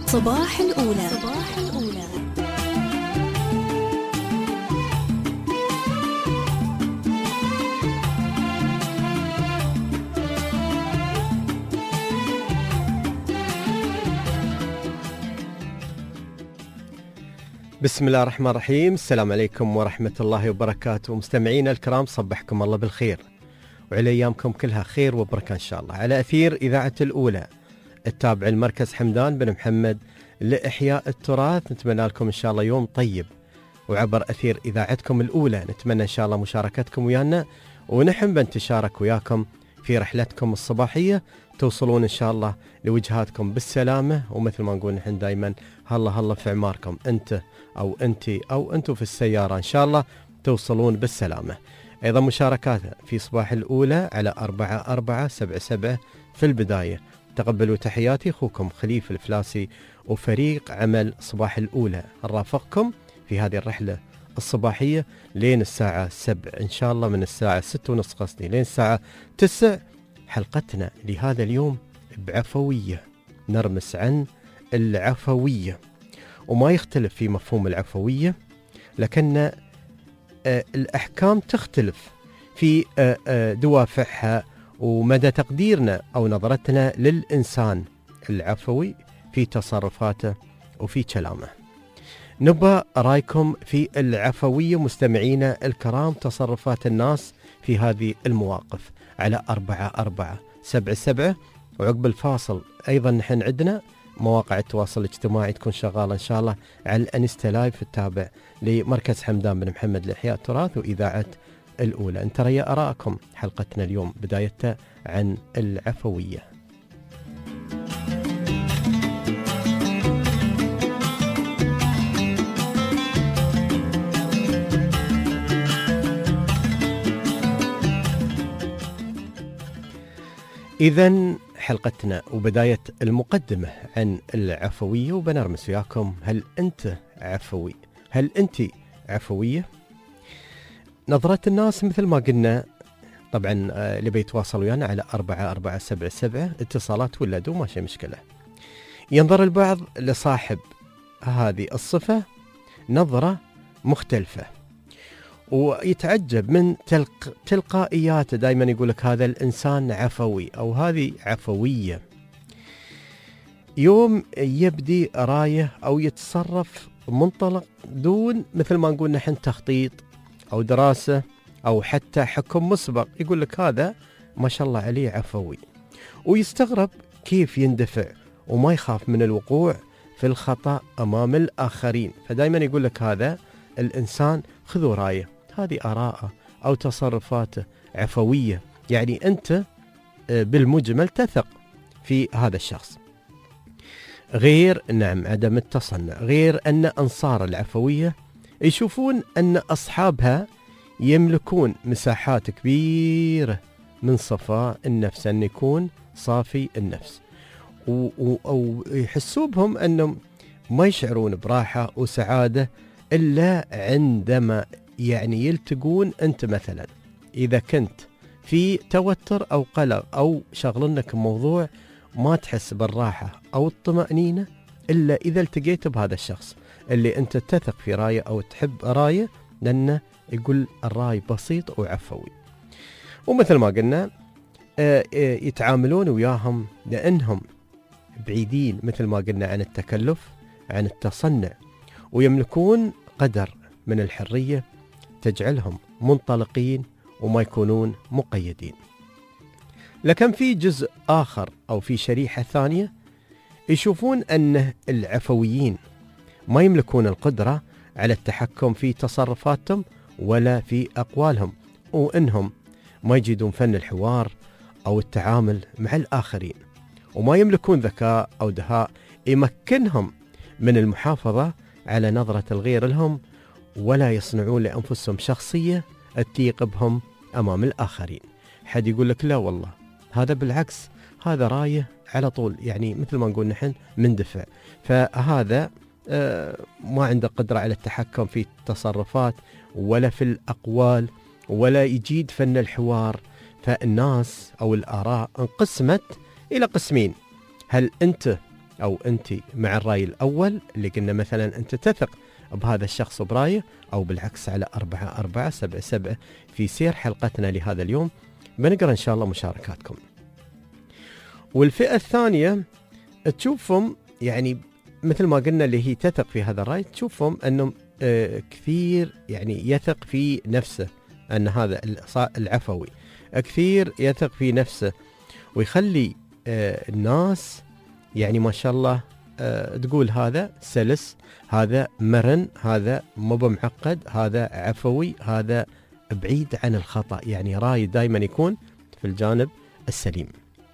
صباح الأولى. صباح الأولى. بسم الله الرحمن الرحيم. السلام عليكم ورحمة الله وبركاته. مستمعينا الكرام، صبحكم الله بالخير وعلى أيامكم كلها خير وبركة إن شاء الله. على أثير إذاعة الأولى التابع المركز حمدان بن محمد لإحياء التراث، نتمنى لكم إن شاء الله يوم طيب. وعبر أثير إذاعتكم الأولى نتمنى إن شاء الله مشاركتكم ويانا، ونحن بنتشارك وياكم في رحلتكم الصباحية، توصلون إن شاء الله لوجهاتكم بالسلامة. ومثل ما نقول نحن دايما هلا هلا في عماركم، أنت أو أنتي أو أنتوا في السيارة، إن شاء الله توصلون بالسلامة. أيضا مشاركات في صباح الأولى على 4477 في البداية. تقبلوا تحياتي، أخوكم خليفة الفلاسي وفريق عمل صباح الأولى نرافقكم في هذه الرحلة الصباحية لين الساعة 7 إن شاء الله، من الساعة 6:30 قصدي لين الساعة 9. حلقتنا لهذا اليوم بعفوية، نرمس عن العفوية وما يختلف في مفهوم العفوية، لكن الأحكام تختلف في دوافعها ومدى تقديرنا أو نظرتنا للإنسان العفوي في تصرفاته وفي كلامه. نبى رأيكم في العفوية مستمعينا الكرام، تصرفات الناس في هذه المواقف على 4477. وعقب الفاصل أيضا نحن عندنا مواقع التواصل الاجتماعي تكون شغالة إن شاء الله على الانستا لايف التابع لمركز حمدان بن محمد لإحياء التراث وإذاعة الأولى. انترى آراءكم. حلقتنا اليوم بدايتها عن العفوية. إذن حلقتنا وبداية المقدمة عن العفوية، وبنرمس وياكم هل أنت عفوي؟ هل أنت عفوية؟ نظرة الناس مثل ما قلنا طبعا اللي بيتواصل ويانا على 4477 اتصالات ولدوا ما شيء مشكلة. ينظر البعض لصاحب هذه الصفة نظرة مختلفة ويتعجب من تلقائياته، دائما يقولك هذا الإنسان عفوي أو هذه عفوية. يوم يبدي رايه أو يتصرف منطلق دون مثل ما نقول نحن تخطيط أو دراسة أو حتى حكم مسبق، يقولك هذا ما شاء الله عليه عفوي، ويستغرب كيف يندفع وما يخاف من الوقوع في الخطأ أمام الآخرين. فدائما يقولك هذا الإنسان خذوا رايه، هذه آراءه أو تصرفاته عفوية، يعني أنت بالمجمل تثق في هذا الشخص. غير نعم عدم التصنع، غير أن أنصار العفوية يشوفون أن أصحابها يملكون مساحات كبيرة من صفاء النفس، أن يكون صافي النفس، أو يحسوا بهم أنهم ما يشعرون براحة وسعادة إلا عندما يعني يلتقون. أنت مثلا إذا كنت في توتر أو قلق أو شغلنك موضوع، ما تحس بالراحة أو الطمأنينة إلا إذا التقيت بهذا الشخص اللي أنت تثق في رايه أو تحب رايه، لأنه يقول الرأي بسيط وعفوي. ومثل ما قلنا يتعاملون وياهم لأنهم بعيدين مثل ما قلنا عن التكلف عن التصنع، ويملكون قدر من الحرية تجعلهم منطلقين وما يكونون مقيدين. لكن في جزء آخر أو في شريحة ثانية يشوفون أن العفويين ما يملكون القدرة على التحكم في تصرفاتهم ولا في أقوالهم، وأنهم ما يجيدون فن الحوار أو التعامل مع الآخرين، وما يملكون ذكاء أو دهاء يمكنهم من المحافظة على نظرة الغير لهم، ولا يصنعون لأنفسهم شخصية تليق بهم أمام الآخرين. حد يقول لك لا والله هذا بالعكس، هذا رايه على طول، يعني مثل ما نقول نحن مندفع، فهذا ما عنده قدرة على التحكم في التصرفات ولا في الأقوال ولا يجيد فن الحوار. فالناس أو الآراء انقسمت إلى قسمين: هل أنت أو أنت مع الرأي الأول اللي قلنا مثلا أنت تثق بهذا الشخص برايه، أو بالعكس على 4-4-7-7. في سير حلقتنا لهذا اليوم بنقرأ إن شاء الله مشاركاتكم. والفئة الثانية تشوفهم يعني مثل ما قلنا اللي هي تثق في هذا الرأي، تشوفهم أنهم كثير يعني يثق في نفسه، أن هذا العفوي كثير يثق في نفسه، ويخلي الناس يعني ما شاء الله تقول هذا سلس، هذا مرن، هذا مو بمعقد، هذا عفوي، هذا بعيد عن الخطأ، يعني راي دائما يكون في الجانب السليم،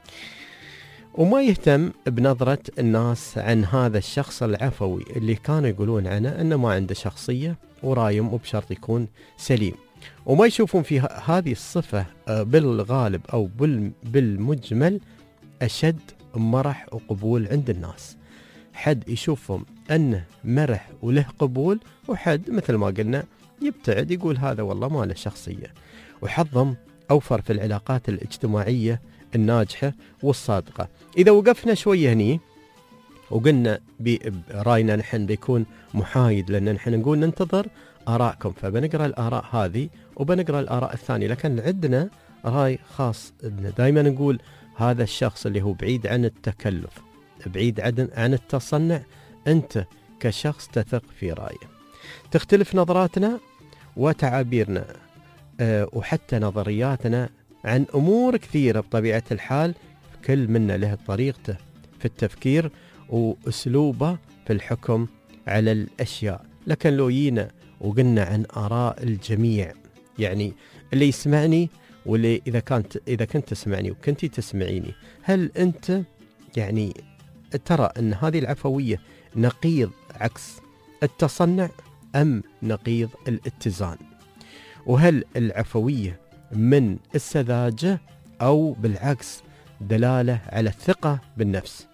وما يهتم بنظرة الناس عن هذا الشخص العفوي اللي كانوا يقولون عنه أنه ما عنده شخصية ورايم وبشرط يكون سليم، وما يشوفون في هذه الصفة بالغالب أو بالمجمل أشد مرح وقبول عند الناس. حد يشوفهم أنه مرح وله قبول، وحد مثل ما قلنا يبتعد يقول هذا والله ما له شخصية. وحظهم أوفر في العلاقات الاجتماعية الناجحة والصادقة. إذا وقفنا شوية هني وقلنا برأينا نحن بيكون محايد، لأن نحن نقول ننتظر آراءكم، فبنقرأ الآراء هذه وبنقرأ الآراء الثانية، لكن عندنا رأي خاص. دائما نقول هذا الشخص اللي هو بعيد عن التكلف، بعيد عن التصنع، أنت كشخص تثق في رأيه. تختلف نظراتنا وتعابيرنا وحتى نظرياتنا عن أمور كثيرة بطبيعة الحال، كل منا له طريقته في التفكير وأسلوبه في الحكم على الأشياء. لكن لو جينا وقلنا عن آراء الجميع، يعني اللي يسمعني واللي إذا كنت تسمعني وكنتي تسمعيني، هل أنت يعني ترى أن هذه العفوية نقيض عكس التصنع أم نقيض الاتزان؟ وهل العفوية من السذاجة أو بالعكس دلالة على الثقة بالنفس؟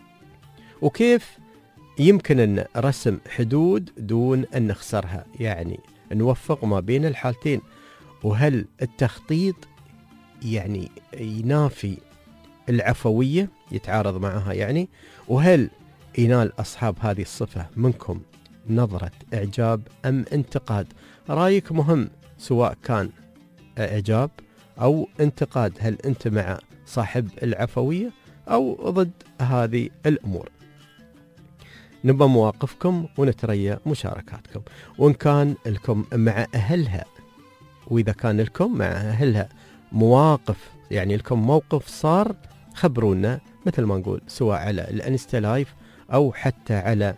وكيف يمكن أن رسم حدود دون أن نخسرها، يعني نوفق ما بين الحالتين؟ وهل التخطيط يعني ينافي العفوية، يتعارض معها يعني؟ وهل ينال أصحاب هذه الصفة منكم نظرة إعجاب أم انتقاد؟ رأيك مهم، سواء كان إعجاب أو انتقاد. هل أنت مع صاحب العفوية أو ضد هذه الأمور؟ نبى مواقفكم ونتريى مشاركاتكم، وإن كان لكم مع أهلها، وإذا كان لكم مع أهلها مواقف، يعني لكم موقف صار، خبرونا مثل ما نقول سواء على الانستا لايف أو حتى على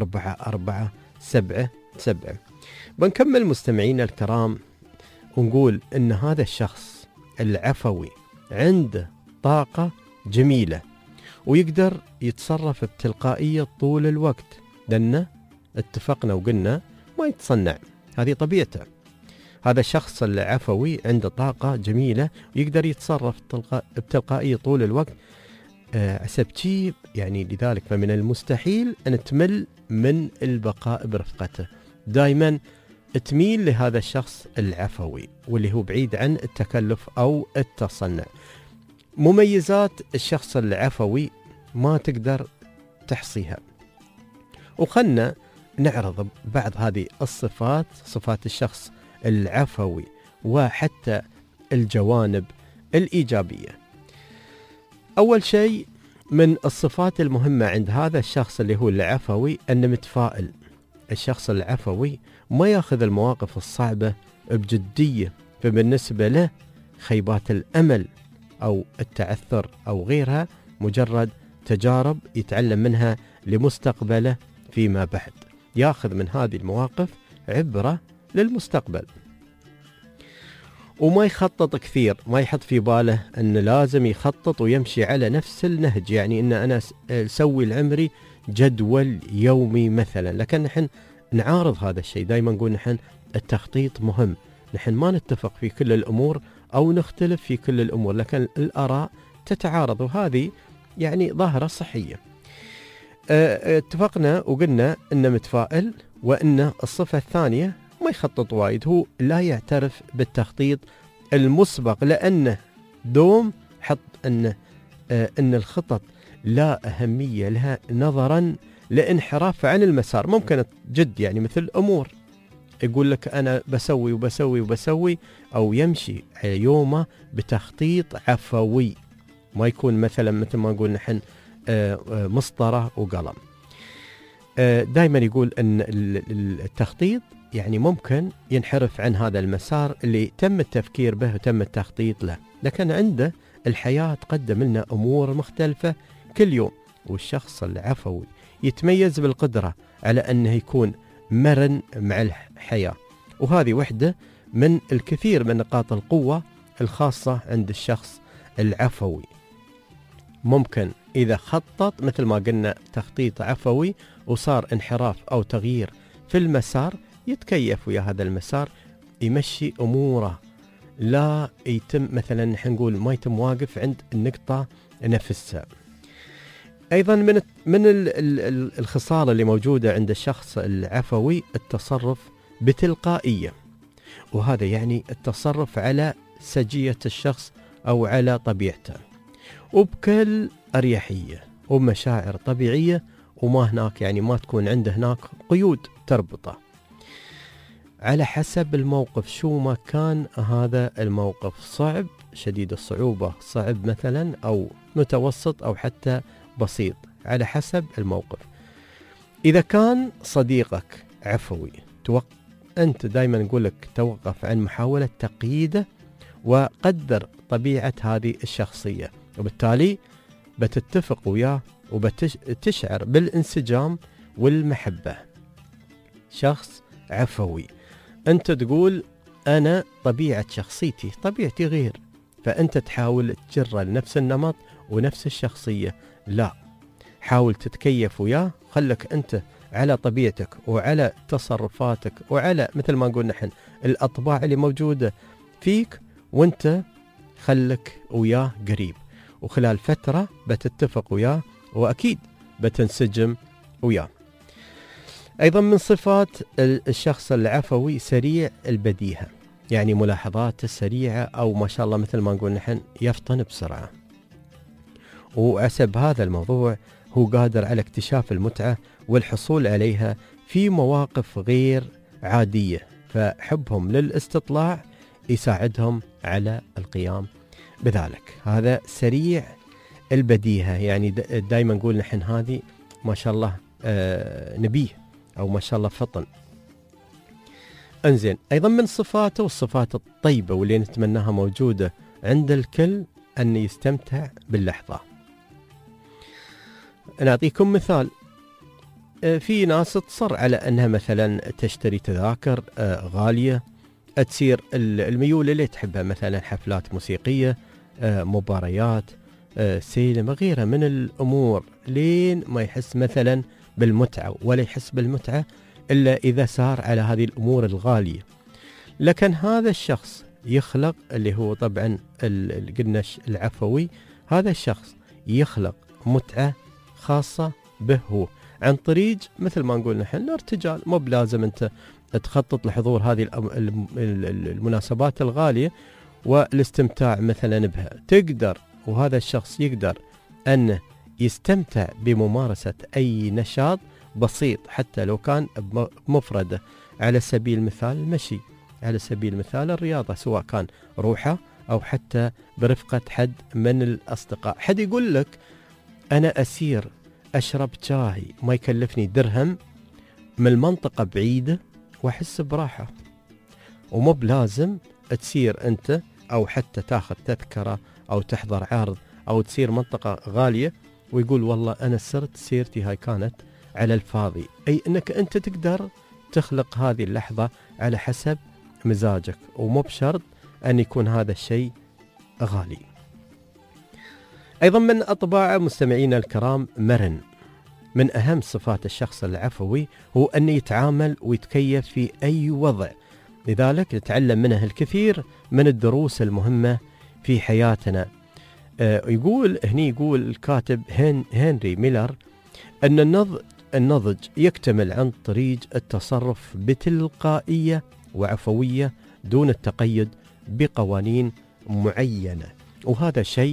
4-4-7-7. بنكمل مستمعينا الكرام ونقول إن هذا الشخص العفوي عنده طاقة جميلة ويقدر يتصرف بتلقائية طول الوقت، لأنه اتفقنا وقلنا ما يتصنع، هذه طبيعته. هذا الشخص العفوي عنده طاقة جميلة ويقدر يتصرف بتلقائية طول الوقت. عسبتي يعني لذلك فمن المستحيل أن تمل من البقاء برفقته، دائما تميل لهذا الشخص العفوي واللي هو بعيد عن التكلف أو التصنع. مميزات الشخص العفوي ما تقدر تحصيها، وخلنا نعرض بعض هذه الصفات، صفات الشخص العفوي وحتى الجوانب الإيجابية. أول شيء من الصفات المهمة عند هذا الشخص اللي هو العفوي أنه متفائل. الشخص العفوي ما ياخذ المواقف الصعبة بجدية، فبالنسبة له خيبات الأمل أو التعثر أو غيرها مجرد تجارب يتعلم منها لمستقبله فيما بعد، ياخذ من هذه المواقف عبرة للمستقبل. وما يخطط كثير، ما يحط في باله أن لازم يخطط ويمشي على نفس النهج، يعني أن أنا أسوي العمري جدول يومي مثلا. لكن نحن نعارض هذا الشيء، دائما نقول نحن التخطيط مهم، نحن ما نتفق في كل الأمور أو نختلف في كل الأمور، لكن الآراء تتعارض، وهذه يعني ظاهرة صحية. اتفقنا وقلنا أنه متفائل، وأن الصفة الثانية ما يخطط وايد، هو لا يعترف بالتخطيط المسبق، لأنه دوم حط أن الخطط لا أهمية لها نظرا لانحراف عن المسار. ممكن جد يعني مثل أمور يقول لك أنا بسوي وبسوي وبسوي، أو يمشي يومه بتخطيط عفوي، ما يكون مثلا مثل ما نقول نحن مسطرة وقلم. دائما يقول أن التخطيط يعني ممكن ينحرف عن هذا المسار اللي تم التفكير به وتم التخطيط له، لكن عنده الحياة تقدم لنا أمور مختلفة كل يوم. والشخص العفوي يتميز بالقدرة على أنه يكون مرن مع الحياة، وهذه وحدة من الكثير من نقاط القوة الخاصة عند الشخص العفوي. ممكن إذا خطط مثل ما قلنا تخطيط عفوي وصار انحراف أو تغيير في المسار، يتكيف ويا هذا المسار، يمشي أموره، لا يتم مثلا نحن نقول ما يتم واقف عند النقطة نفسها. أيضا من الخصال اللي موجودة عند الشخص العفوي التصرف بتلقائية، وهذا يعني التصرف على سجية الشخص أو على طبيعته، وبكل أريحية ومشاعر طبيعية، وما هناك يعني ما تكون عنده هناك قيود تربطه، على حسب الموقف. شو ما كان هذا الموقف، صعب شديد الصعوبة، صعب مثلا أو متوسط أو حتى بسيط، على حسب الموقف. إذا كان صديقك عفوي أنت دايما نقول لك توقف عن محاولة تقييده، وقدر طبيعة هذه الشخصية، وبالتالي بتتفق وياه وبتشعر بالانسجام والمحبة. شخص عفوي أنت تقول أنا طبيعة شخصيتي طبيعتي غير، فأنت تحاول تجر لنفس النمط ونفس الشخصية، لا، حاول تتكيف وياه، خلك أنت على طبيعتك وعلى تصرفاتك وعلى مثل ما نقول نحن الأطباع اللي موجودة فيك، وانت خلك وياه قريب، وخلال فترة بتتفق وياه وأكيد بتنسجم وياه. أيضا من صفات الشخص العفوي سريع البديهة، يعني ملاحظاته سريعة، أو ما شاء الله مثل ما نقول نحن يفطن بسرعة، وعسب هذا الموضوع هو قادر على اكتشاف المتعة والحصول عليها في مواقف غير عادية، فحبهم للاستطلاع يساعدهم على القيام بذلك. هذا سريع البديهة، يعني دايما نقول نحن هذه ما شاء الله نبيه، أو ما شاء الله فطن. انزين، أيضا من صفاته والصفات الطيبة واللي نتمناها موجودة عند الكل أن يستمتع باللحظة. نعطيكم مثال، في ناس تصر على أنها مثلا تشتري تذاكر غالية، تسير الميول اللي تحبها، مثلا حفلات موسيقية، مباريات، سينما، غيرها من الأمور، لين ما يحس مثلا بالمتعة، ولا يحس بالمتعة إلا إذا سار على هذه الأمور الغالية. لكن هذا الشخص يخلق، اللي هو طبعا قلنا العفوي، هذا الشخص يخلق متعة خاصة به هو، عن طريق مثل ما نقول نحن الارتجال. مو بلازم أنت تخطط لحضور هذه المناسبات الغالية والاستمتاع مثلا بها، تقدر، وهذا الشخص يقدر أنه يستمتع بممارسة أي نشاط بسيط حتى لو كان مفردة، على سبيل المثال المشي، على سبيل المثال الرياضة، سواء كان روحة أو حتى برفقة حد من الأصدقاء. حد يقول لك أنا أسير أشرب شاي ما يكلفني درهم من المنطقة بعيدة وأحس براحة، ومو بلازم تسير أنت أو حتى تاخذ تذكرة أو تحضر عرض أو تسير منطقة غالية ويقول والله أنا سرت سيرتي هاي كانت على الفاضي. أي أنك أنت تقدر تخلق هذه اللحظة على حسب مزاجك، ومو بشرط أن يكون هذا الشيء غالي. أيضا من أطباع مستمعينا الكرام مرن. من أهم صفات الشخص العفوي هو أن يتعامل ويتكيف في أي وضع، لذلك نتعلم منه الكثير من الدروس المهمة في حياتنا. يقول الكاتب هنري ميلر أن النضج يكتمل عن طريق التصرف بتلقائية وعفوية دون التقيد بقوانين معينة، وهذا شيء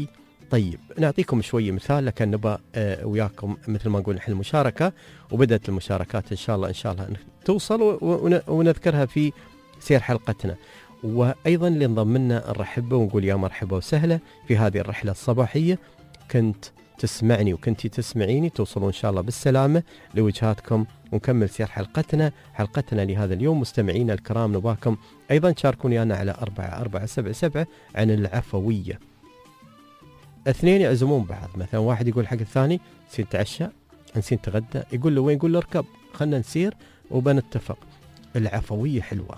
طيب نعطيكم شوية مثال، لكن نبى وياكم مثل ما نقول نحن المشاركة، وبدأت المشاركات إن شاء الله توصل ونذكرها في سير حلقتنا. وأيضا اللي انضم لنا نرحب ونقول يا مرحبا وسهلا في هذه الرحلة الصباحية. كنت تسمعني وكنتي تسمعيني، توصلوا إن شاء الله بالسلامة لوجهاتكم، ونكمل سير حلقتنا لهذا اليوم. مستمعينا الكرام نباكم أيضا تشاركوني أنا على 4477 عن العفوية. اثنين يعزمون بعض، مثلا واحد يقول حق الثاني نسين تعشى، نسين تغدى، يقول له وين؟ يقول له اركب خلنا نسير وبنتفق. العفوية حلوة.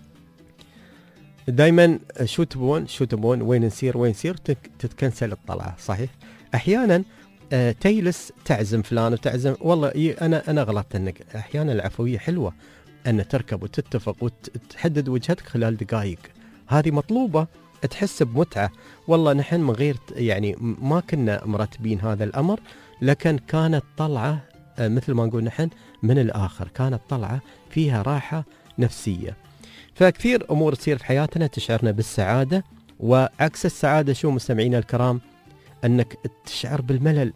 دايما شو تبون وين نسير تتكنسل الطلعة. صحيح احيانا تيلس تعزم فلان وتعزم، والله انا غلطت انك احيانا العفوية حلوة، ان تركب وتتفق وتحدد وجهتك خلال دقائق، هذه مطلوبة، تحس بمتعة. والله نحن من غير يعني ما كنا مرتبين هذا الأمر، لكن كانت طلعة مثل ما نقول نحن من الآخر، كانت طلعة فيها راحة نفسية. فكثير أمور تصير في حياتنا تشعرنا بالسعادة، وعكس السعادة شو مستمعينا الكرام؟ أنك تشعر بالملل.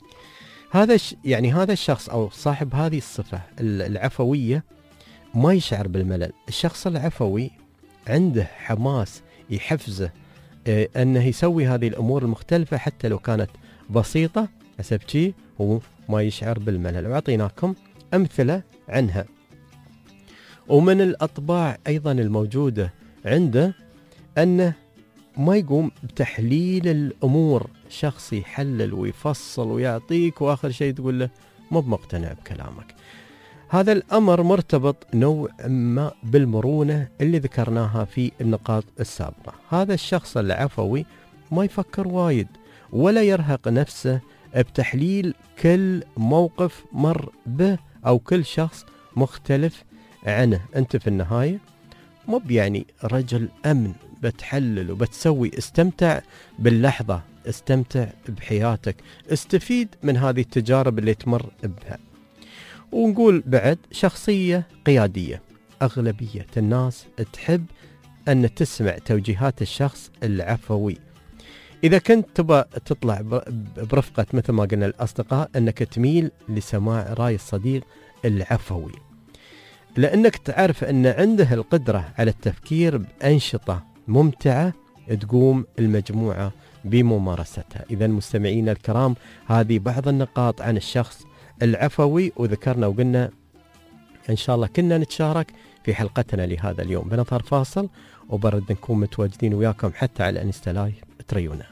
هذا الشخص أو صاحب هذه الصفة العفوية ما يشعر بالملل. الشخص العفوي عنده حماس يحفزه أنه يسوي هذه الأمور المختلفة حتى لو كانت بسيطة، حسب شيء هو ما يشعر بالملل. وأعطيناكم أمثلة عنها. ومن الأطباع أيضا الموجودة عنده أنه ما يقوم بتحليل الأمور، شخص يحلل ويفصل ويعطيك وآخر شيء تقول له مو بمقتنع بكلامك. هذا الأمر مرتبط نوع ما بالمرونة اللي ذكرناها في النقاط السابقة. هذا الشخص العفوي ما يفكر وايد ولا يرهق نفسه بتحليل كل موقف مر به أو كل شخص مختلف عنه. أنت في النهاية مو يعني رجل أمن بتحلل وبتسوي. استمتع باللحظة، استمتع بحياتك، استفيد من هذه التجارب اللي تمر بها. ونقول بعد شخصية قيادية. أغلبية الناس تحب أن تسمع توجيهات الشخص العفوي. إذا كنت تبى تطلع برفقة مثل ما قلنا الأصدقاء، أنك تميل لسماع رأي الصديق العفوي، لأنك تعرف أن عنده القدرة على التفكير بأنشطة ممتعة تقوم المجموعة بممارستها. إذا مستمعين الكرام، هذه بعض النقاط عن الشخص العفوي، وذكرنا وقلنا إن شاء الله كنا نتشارك في حلقتنا لهذا اليوم. بنظهر فاصل وبرد نكون متواجدين وياكم حتى على انستا لايف. تريونا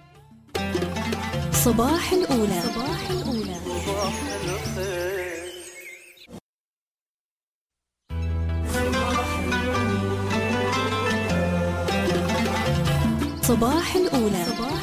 صباح الأولى. صباح الأولى.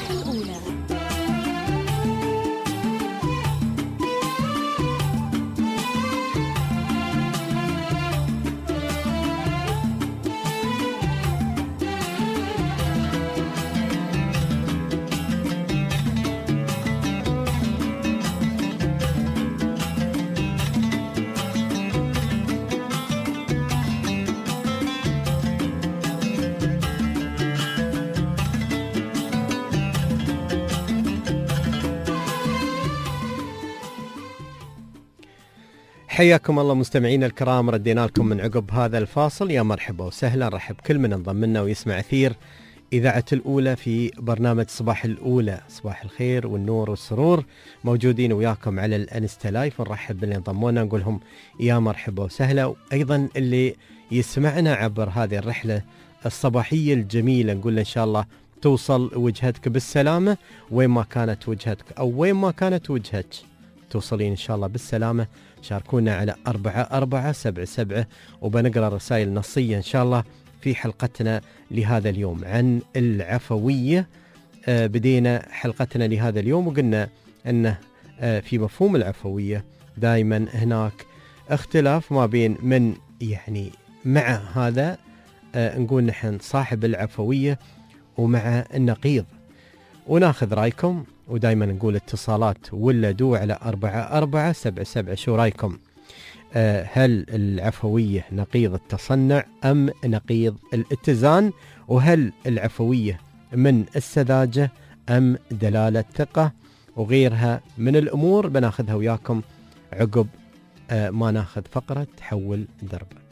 حياكم الله مستمعين الكرام، ردينا لكم من عقب هذا الفاصل. يا مرحبا وسهلا، رحب كل من انضم لنا ويسمع أثير إذاعة الأولى في برنامج صباح الأولى. صباح الخير والنور والسرور، موجودين وياكم على الانستا لايف. نرحب باللي انضمونا نقول لهم يا مرحبا وسهلا، وأيضا اللي يسمعنا عبر هذه الرحلة الصباحية الجميلة نقول إن شاء الله توصل وجهتك بالسلامة وين ما كانت وجهتك، أو وين ما كانت وجهتك توصلين إن شاء الله بالسلامة. شاركونا على 4477 وبنقرأ رسائل نصية إن شاء الله في حلقتنا لهذا اليوم عن العفوية. بدينا حلقتنا لهذا اليوم وقلنا أنه في مفهوم العفوية دائما هناك اختلاف ما بين من يعني مع هذا نقول نحن صاحب العفوية ومع النقيض. وناخذ رأيكم، ودائما نقول اتصالات ولدوا على 4477. شو رأيكم؟ هل العفوية نقيض التصنع أم نقيض الاتزان؟ وهل العفوية من السذاجة أم دلالة ثقة وغيرها من الأمور بناخذها وياكم عقب ما ناخذ فقرة حول دربك.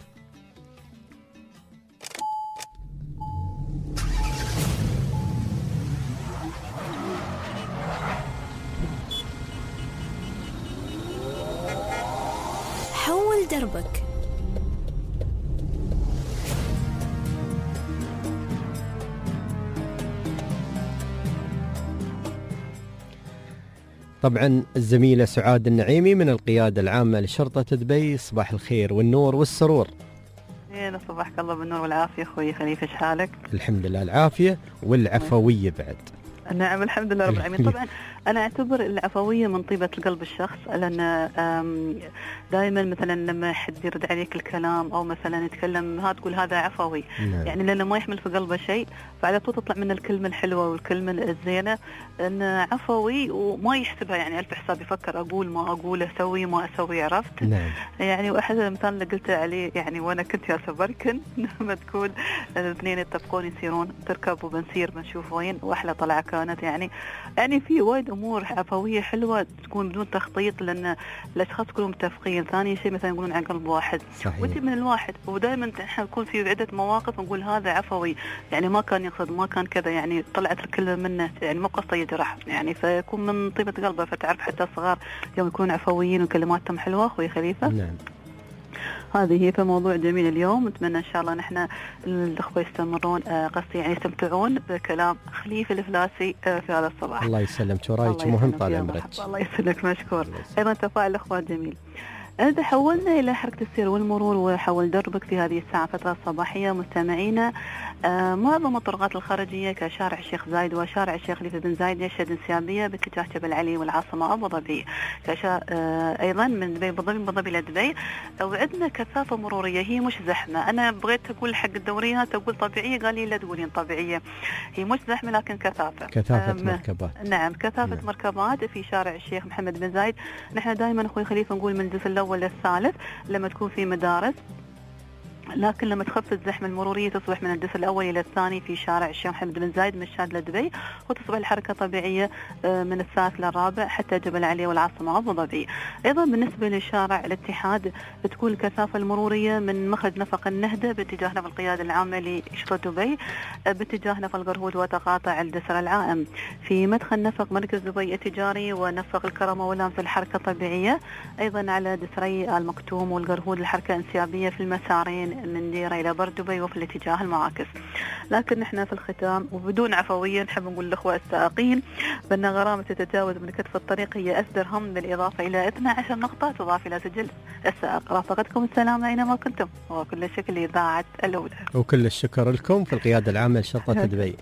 حول دربك. طبعا الزميلة سعاد النعيمي من القيادة العامة لشرطة دبي، صباح الخير والنور والسرور. صباحك الله بالنور والعافية أخوي خليفة، إيش حالك؟ الحمد لله، العافية والعفوية بعد. نعم الحمد لله رب العالمين. طبعا أنا أعتبر العفوية من طيبة القلب الشخص، لأن دائما مثلا لما حد يرد عليك الكلام أو مثلا يتكلم تقول هذا عفوي. نعم. يعني لأنه ما يحمل في قلبه شيء، فعلى طول تطلع من الكلمة الحلوة والكلمة الزينة أن عفوي وما يحسبها يعني ألف حساب، يفكر أقول ما أقول، أسوي ما أسوي، عرفت؟ نعم. يعني واحد المثال اللي قلته عليه يعني وأنا كنت يا بركن لما تقول الاثنين يتفقون يسيرون، تركب وبنسير بنشوف وين، وأحلى طلعة كانت. يعني في وايد امور عفويه حلوه تكون بدون تخطيط، لان الاشخاص كلهم متفقين. ثاني شيء مثلا يقولون عن قلب واحد، وانت من الواحد، ودائما احنا نكون في عده مواقف نقول هذا عفوي، يعني ما كان يقصد، ما كان كذا، يعني طلعت الكلمه منه يعني مو قصده يجرح، يعني فيكون من طيبه قلبه. فتعرف حتى الصغار يوم يكونون عفويين وكلماتهم حلوه اخوي خليفه. نعم. هذه هي، فموضوع جميل اليوم، نتمنى ان شاء الله نحن الاخوه يستمرون قصدي يعني يستمتعون بكلام خليفه الفلاسي في هذا الصباح. الله يسلمك، ورايك مهم، طال عمرك. الله يسلمك، مشكور. ايضا تفاعل الاخوه جميل. إذا حولنا إلى حركة السير والمرور وحول دربك في هذه الساعة فترة الصباحية مستمعينا، معظم الطرقات الخارجية كشارع الشيخ زايد وشارع الشيخ خليفة بن زايد يشهد انسيابية باتجاه جبل علي والعاصمة أبو ظبي، أيضا من دبي أبو ظبي لدبي، وعندنا كثافة مرورية هي مش زحمة. أنا بغيت أقول حق الدوريات تقول طبيعية، قال لي لا تقولين طبيعية، هي مش زحمة لكن كثافة مركبات. نعم كثافة مركبات في شارع الشيخ محمد بن زايد. نحن دائما أخوي خليفة نقول من الجزء الأول للثالث لما تكون في مدارس، لكن لما تخف الزحمة المرورية تصبح من الدفع الأول إلى الثاني في شارع الشيخ محمد بن زايد من الشاد لدبي، وتصبح الحركة طبيعية من الثالث للرابع حتى جبل علي والعاصمة أبو ظبي. أيضا بالنسبة لشارع الاتحاد تكون الكثافة المرورية من مخرج نفق النهدة باتجاه نفق القيادة العامة لشرطة دبي باتجاه نفق القرهود وتقاطع الجسر العائم. في مدخل نفق مركز دبي التجاري ونفق الكرمة واللامس الحركة طبيعية. أيضا على جسري المكتوم والقرهود الحركة انسيابية في المسارين من ديرة إلى بر دبي وفي الاتجاه المعاكس. لكن نحن في الختام وبدون عفوية نحب نقول للأخوة السائقين بأن غرامة تتجاوز من كتف الطريق هي أسد درهم، بالإضافة إلى 12 نقطة تضاف إلى سجل السائق. رافقتكم السلامة أينما كنتم، وكل الشكر لإذاعة الأولى. وكل الشكر لكم في القيادة العامة لشرطة دبي.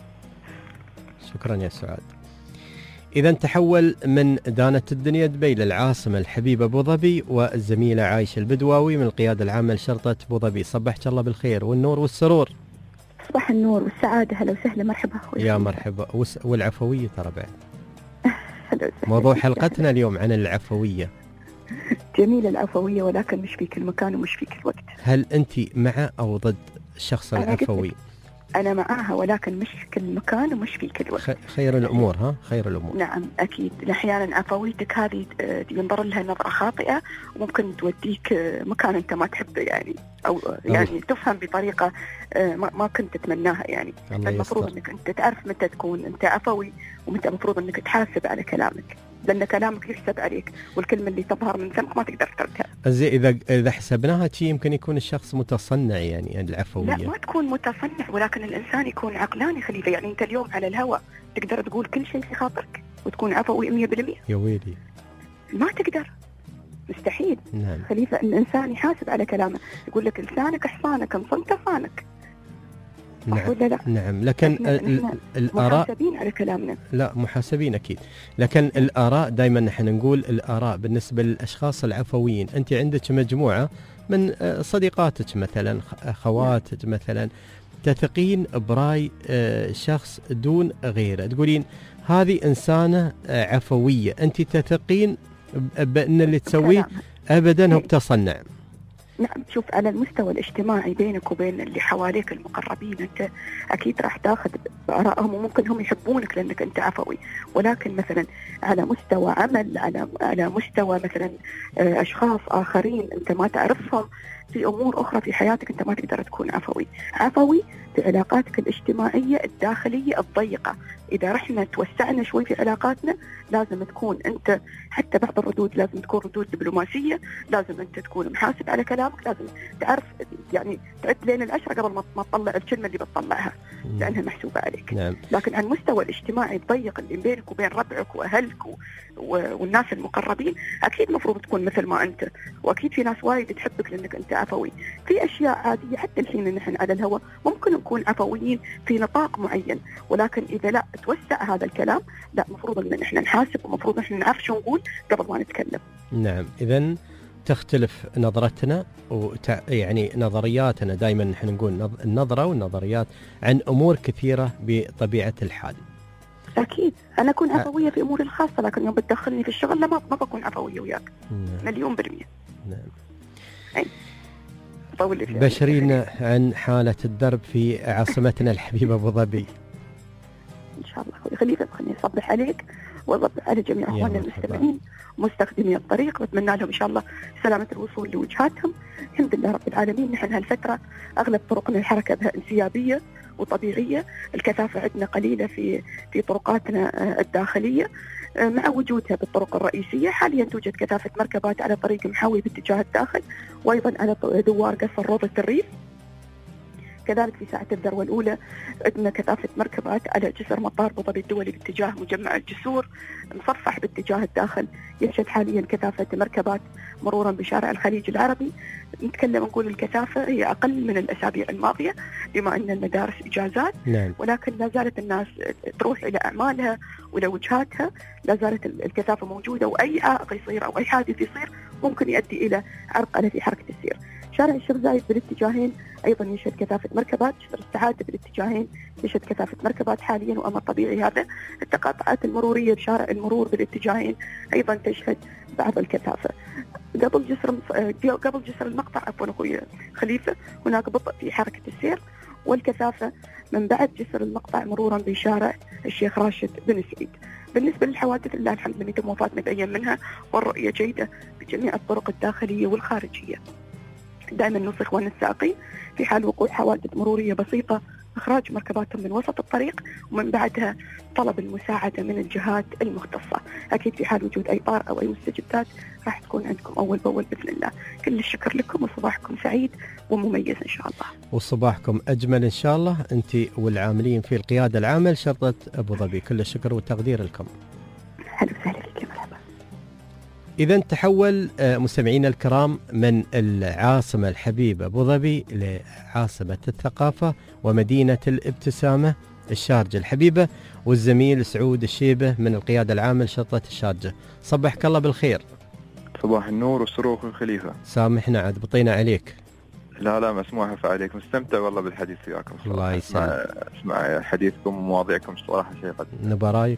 شكرا يا سعاد. إذا تحول من دانة الدنيا دبي للعاصمة الحبيبة أبو ظبي، والزميلة عايشة البدواوي من القيادة العامة لشرطة أبو ظبي. صبحك الله بالخير والنور والسرور. صباح النور والسعادة، هلا وسهلا، مرحبا أخوي. يا مرحبا. والعفوية ترى بعد. موضوع حلقتنا اليوم عن العفوية. جميلة العفوية، ولكن مش في كل مكان ومش في كل وقت. هل أنت مع أو ضد الشخص العفوي؟ أنا معاها، ولكن مش في كل مكان ومش في كل وقت. خير الأمور، ها؟ خير الأمور. نعم أكيد. أحيانا عفويتك هذه ينظر لها نظرة خاطئة وممكن توديك مكان أنت ما تحبه، يعني أو يعني تفهم بطريقة ما كنت تتمناها. يعني المفروض أنك أنت تعرف متى تكون أنت عفوي ومتى المفروض أنك تحاسب على كلامك، لأن كلامك يحسب عليك، والكلمة اللي تظهر من فمك ما تقدر تردها. زي إذا حسبناها شيء يمكن يكون الشخص متصنع، يعني العفوية. لا ما تكون متصنع، ولكن الإنسان يكون عقلاني خليفة. يعني أنت اليوم على الهواء تقدر تقول كل شيء في خاطرك وتكون عفوي 100%؟ يا ويلي ما تقدر، مستحيل. نعم. خليفة الإنسان يحاسب على كلامه، يقول لك لسانك حصانك إن صنت فانك. نعم. لا؟ نعم. لكن الآراء محاسبين على كلامنا. لا محاسبين أكيد، لكن الآراء دائما نحن نقول الآراء بالنسبة للأشخاص العفويين. أنت عندك مجموعة من صديقاتك مثلا، خواتك مثلا، تثقين برأي شخص دون غيره، تقولين هذه إنسانة عفوية، أنت تثقين بأن اللي تسويه أبدا هو بتصنع. نعم، شوف، على المستوى الاجتماعي بينك وبين اللي حواليك المقربين أنت أكيد راح تاخذ بآرائهم، وممكن هم يحبونك لأنك أنت عفوي، ولكن مثلا على مستوى عمل، على مستوى مثلا أشخاص آخرين أنت ما تعرفهم، في أمور أخرى في حياتك أنت ما تقدر تكون عفوي في علاقاتك الاجتماعية الداخلية الضيقة. إذا رحنا توسعنا شوي في علاقاتنا لازم تكون أنت حتى بعض الردود لازم تكون ردود دبلوماسية، لازم أنت تكون محاسب على كلامك، لازم تعرف يعني تعد لين 10 قبل ما تطلع الكلمة اللي بتطلعها لأنها محسوبة عليك. نعم. لكن على المستوى الاجتماعي الضيق اللي بينك وبين ربعك وأهلك والناس المقربين أكيد مفروض تكون مثل ما أنت، وأكيد في ناس وايد تحبك لأنك أنت عفوي. في أشياء عادية حتى الحين نحن على الهواء ممكن نكون عفويين في نطاق معين، ولكن إذا لا توسع هذا الكلام لا، مفروض أن نحن نحاسب، ومفروض نحن نعرف شو نقول قبل ما نتكلم. نعم، إذن تختلف نظرتنا يعني نظرياتنا، دائما نحن نقول النظرة والنظريات عن أمور كثيرة بطبيعة الحال. أكيد أنا أكون عفوية في أموري الخاصة، لكن يوم بتدخلني في الشغل لا، ما بكون عفوية وياك. مليون بالمية. نعم. بشرينا عن حالة الدرب في عاصمتنا الحبيبة أبو ظبي. إن شاء الله أخوي خليفة، خليني أصبح عليك وأصبح على جميع أخواننا المستمعين ومستخدمي الطريق، وأتمنى لهم إن شاء الله سلامة الوصول لوجهاتهم. الحمد لله رب العالمين، نحن هالفترة أغلب طرقنا الحركة بها انسيابية وطبيعية، الكثافة عندنا قليلة في طرقاتنا الداخلية مع وجودها بالطرق الرئيسية. حاليا توجد كثافة مركبات على طريق محاوي باتجاه الداخل، وأيضا على دوار قصر روضة الريف. كذلك في ساعة الذروة الأولى عندنا كثافة مركبات على جسر مطار أبو ظبي الدولي باتجاه مجمع الجسور، مصفح باتجاه الداخل يشهد حاليا كثافة مركبات مرورا بشارع الخليج العربي. نقول الكثافة هي أقل من الأسابيع الماضية بما أن المدارس إجازات. نعم. ولكن لا زالت الناس تروح إلى أعمالها ولوجهاتها، لا زالت الكثافة موجودة، وأي عائق يصير أو أي حادث يصير ممكن يؤدي إلى عرقلة في حركة السير. شارع الشيخ زايد بالاتجاهين أيضا يشهد كثافة مركبات، جسر السعادة بالاتجاهين يشهد كثافة مركبات حاليا، وأمر طبيعي هذا. التقاطعات المرورية بشارع المرور بالاتجاهين أيضا تشهد بعض الكثافة. قبل جسر المقطع عفوا أخوي خليفة هناك بطء في حركة السير، والكثافة من بعد جسر المقطع مرورا بشارع الشيخ راشد بن سعيد. بالنسبة للحوادث لله الحمد لم يتم وفاة مبين منها، والرؤية جيدة بجميع الطرق الداخلية والخارجية. دائما نوصي اخواننا السائقين في حال وقوع حوادث مرورية بسيطة إخراج مركباتهم من وسط الطريق، ومن بعدها طلب المساعدة من الجهات المختصة. أكيد في حال وجود أي طارئ أو أي مستجدات راح تكون عندكم أول بأول بإذن الله. كل الشكر لكم، وصباحكم سعيد ومميز إن شاء الله. وصباحكم أجمل إن شاء الله أنت والعاملين في القيادة العامة لشرطة أبو ظبي، كل الشكر والتقدير لكم. أهلا وسهلا فيك، مرحبا. إذا تحول مستمعينا الكرام من العاصمة الحبيبة أبو ظبي لعاصمة الثقافة ومدينة الابتسامة الشارجة الحبيبة، والزميل سعود الشيبة من القيادة العامة لشرطة الشارجة. صبحك الله بالخير. صباح النور والسرور أخوي خليفة. سامحنا عاد بطينا عليك. لا مسموح عليك، مستمتع والله بالحديث وياكم. الله يسلمك. اسمع حديثكم ومواضيعكم صراحة شيء قد. نبى رايك.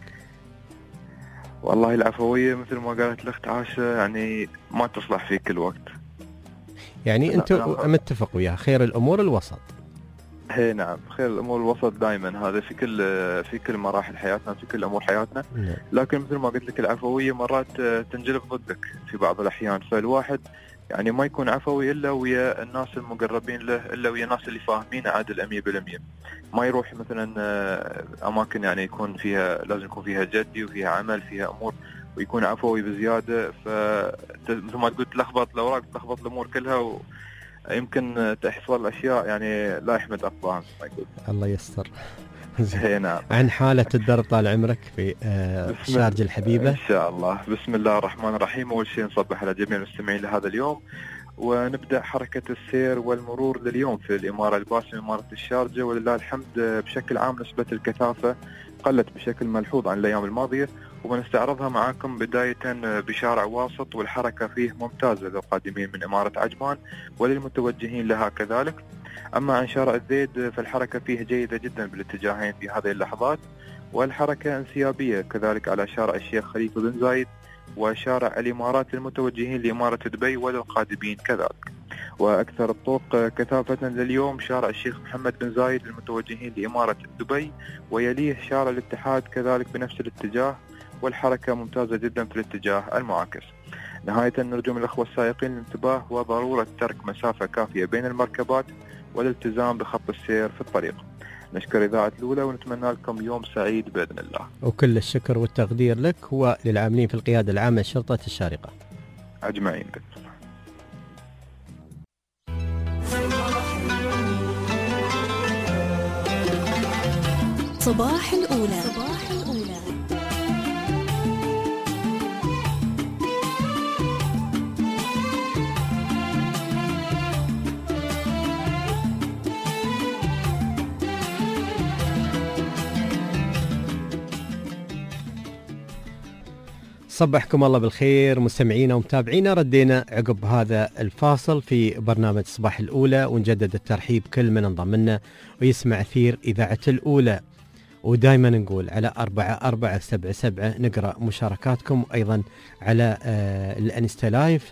والله العفوية مثل ما قالت الأخت عاشة يعني ما تصلح في كل وقت. يعني أنتم متفق وياها خير الأمور الوسط. هي نعم، خير الأمور الوسط دائما، هذا في كل مراحل حياتنا، في كل أمور حياتنا. لكن مثل ما قلت لك العفوية مرات تنجلب ضدك في بعض الأحيان، فالواحد يعني ما يكون عفوي إلا ويا الناس المقربين له، إلا ويا الناس اللي فاهمين عادل 100%. ما يروح مثلا أماكن يعني يكون فيها لازم يكون فيها جدي وفيها عمل فيها أمور ويكون عفوي بزيادة، فمثل ما تقول تلخبط الأوراق تلخبط الأمور كلها، ويمكن تحصل أشياء يعني لا يحمد أقباها. الله يستر. نعم. عن حالة الدرب طال عمرك في الشارجة الحبيبة. إن شاء الله. بسم الله الرحمن الرحيم. أول شيء نصبح على جميع المستمعين لهذا اليوم، ونبدأ حركة السير والمرور لليوم في الإمارة الباسمة إمارة الشارجة، ولله الحمد بشكل عام نسبة الكثافة قلت بشكل ملحوظ عن الأيام الماضية، وبنستعرضها معاكم بداية بشارع واسط، والحركة فيه ممتازة للقادمين من إمارة عجمان وللمتوجهين لها كذلك. أما عن شارع الزيد فالحركة فيه جيدة جدا بالاتجاهين في هذه اللحظات، والحركة انسيابية كذلك على شارع الشيخ خليفة بن زايد وشارع الإمارات المتوجهين لإمارة دبي وللقادمين كذلك. وأكثر الطرق كثافة لليوم شارع الشيخ محمد بن زايد للمتوجهين لإمارة دبي، ويليه شارع الاتحاد كذلك بنفس الاتجاه، والحركة ممتازة جدا في الاتجاه المعاكس. نهاية نرجو من الأخوة السائقين الانتباه وضرورة ترك مسافة كافية بين المركبات والالتزام بخط السير في الطريق. نشكر إذاعة الأولى ونتمنى لكم يوم سعيد بإذن الله. وكل الشكر والتقدير لك وللعاملين في القيادة العامة لشرطة الشارقة أجمعين. صباح الأولى. صبحكم الله بالخير مستمعينا ومتابعينا. ردينا عقب هذا الفاصل في برنامج صباح الأولى، ونجدد الترحيب كل من انضم لنا ويسمع أثير إذاعة الأولى. ودائما نقول على 4477 نقرأ مشاركاتكم، أيضا على الانستا لايف.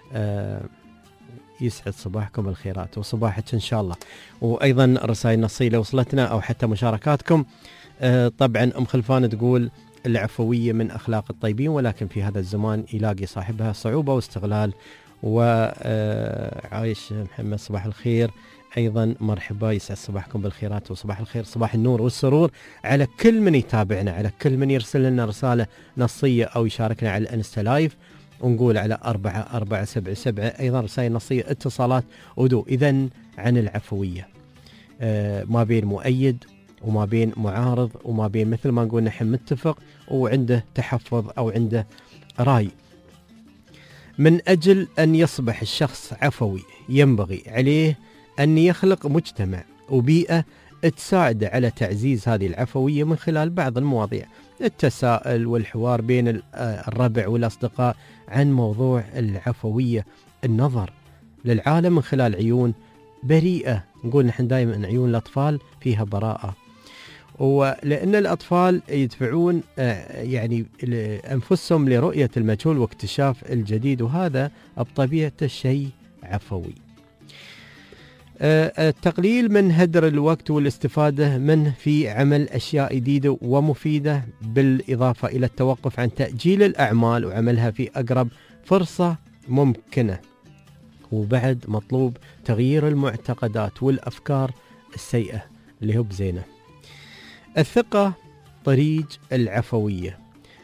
يسعد صباحكم الخيرات وصباحك إن شاء الله. وأيضا رسائل نصية وصلتنا أو حتى مشاركاتكم. طبعا أم خلفان تقول العفوية من أخلاق الطيبين، ولكن في هذا الزمان يلاقي صاحبها صعوبة واستغلال. وعايش محمد صباح الخير، أيضا مرحبا، يسعد صباحكم بالخيرات وصباح الخير، صباح النور والسرور على كل من يتابعنا، على كل من يرسل لنا رسالة نصية أو يشاركنا على الانستا لايف. ونقول على 4477 أيضا رسائل نصية اتصالات ودو. إذن عن العفوية، ما بين مؤيد وما بين معارض، وما بين مثل ما نقول نحن متفق وعنده تحفظ أو عنده رأي. من أجل أن يصبح الشخص عفوي ينبغي عليه أن يخلق مجتمع وبيئة تساعد على تعزيز هذه العفوية من خلال بعض المواضيع، التساؤل والحوار بين الربع والأصدقاء عن موضوع العفوية، النظر للعالم من خلال عيون بريئة. نقول نحن دائما عيون الأطفال فيها براءة، ولأن الأطفال يدفعون يعني أنفسهم لرؤية المجهول واكتشاف الجديد، وهذا بطبيعة الشيء عفوي. التقليل من هدر الوقت والاستفادة منه في عمل أشياء جديدة ومفيدة، بالإضافة إلى التوقف عن تأجيل الأعمال وعملها في أقرب فرصة ممكنة. وبعد مطلوب تغيير المعتقدات والأفكار السيئة اللي هو بزينة. الثقة طريق العفوية.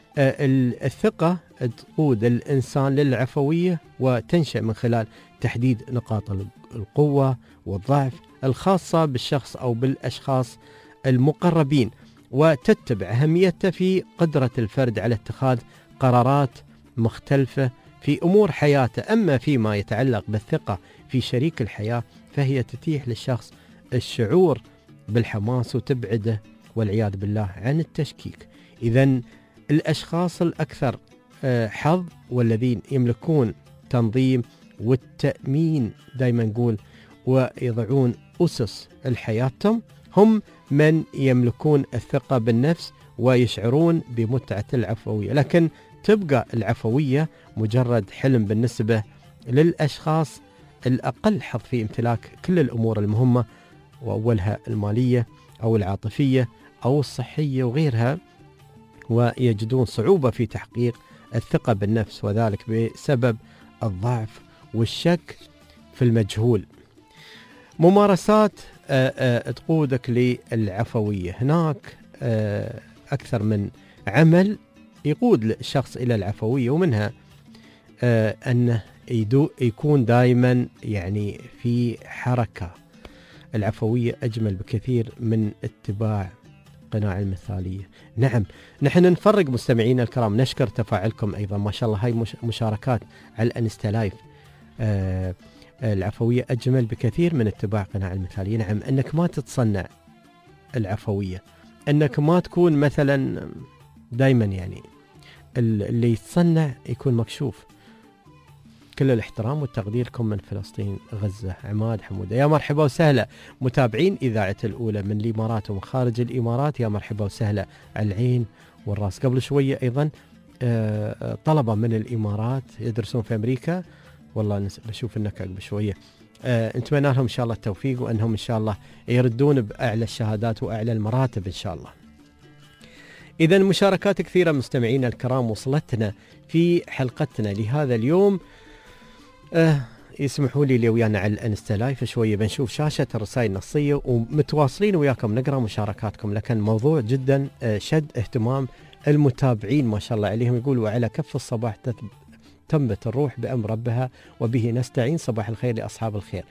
الثقة تقود الإنسان للعفوية، وتنشأ من خلال تحديد نقاط القوة والضعف الخاصة بالشخص أو بالأشخاص المقربين، وتتبع أهميته في قدرة الفرد على اتخاذ قرارات مختلفة في أمور حياته. أما فيما يتعلق بالثقة في شريك الحياة فهي تتيح للشخص الشعور بالحماس وتبعده والعياذ بالله عن التشكيك. إذن الأشخاص الأكثر حظ والذين يملكون تنظيم والتأمين دائما نقول ويضعون أسس حياتهم هم من يملكون الثقة بالنفس ويشعرون بمتعة العفوية. لكن تبقى العفوية مجرد حلم بالنسبة للأشخاص الأقل حظ في امتلاك كل الأمور المهمة، وأولها المالية أو العاطفية أو الصحية وغيرها، ويجدون صعوبة في تحقيق الثقة بالنفس، وذلك بسبب الضعف والشك في المجهول. ممارسات تقودك للعفوية. هناك أكثر من عمل يقود الشخص إلى العفوية، ومنها أنه يكون دائما يعني في حركة. العفوية أجمل بكثير من اتباع قناع المثالية. نعم، نحن نفرق مستمعينا الكرام، نشكر تفاعلكم أيضا، ما شاء الله هاي مشاركات على الانستا لايف. العفوية أجمل بكثير من اتباع قناع المثالية. نعم، أنك ما تتصنع العفوية، أنك ما تكون مثلا دايما يعني اللي يتصنع يكون مكشوف. كل الاحترام والتقدير لكم من فلسطين غزة. عماد حمودة، يا مرحبا وسهلا متابعين إذاعة الأولى من الإمارات ومن خارج الإمارات، يا مرحبا وسهلا على العين والراس. قبل شوية أيضا طلبة من الإمارات يدرسون في أمريكا، والله بشوف النكاك بشوية، نتمنى لهم إن شاء الله التوفيق، وأنهم إن شاء الله يردون بأعلى الشهادات وأعلى المراتب إن شاء الله. إذا مشاركات كثيرة مستمعينا الكرام وصلتنا في حلقتنا لهذا اليوم. يسمحوا لي ويانا على الانستا لايف شوية بنشوف شاشة الرسائل النصية ومتواصلين وياكم نقرأ مشاركاتكم، لكن موضوع جدا شد اهتمام المتابعين ما شاء الله عليهم. يقول وعلى كف الصباح تنبت الروح بأمر ربها وبه نستعين. صباح الخير لأصحاب الخير.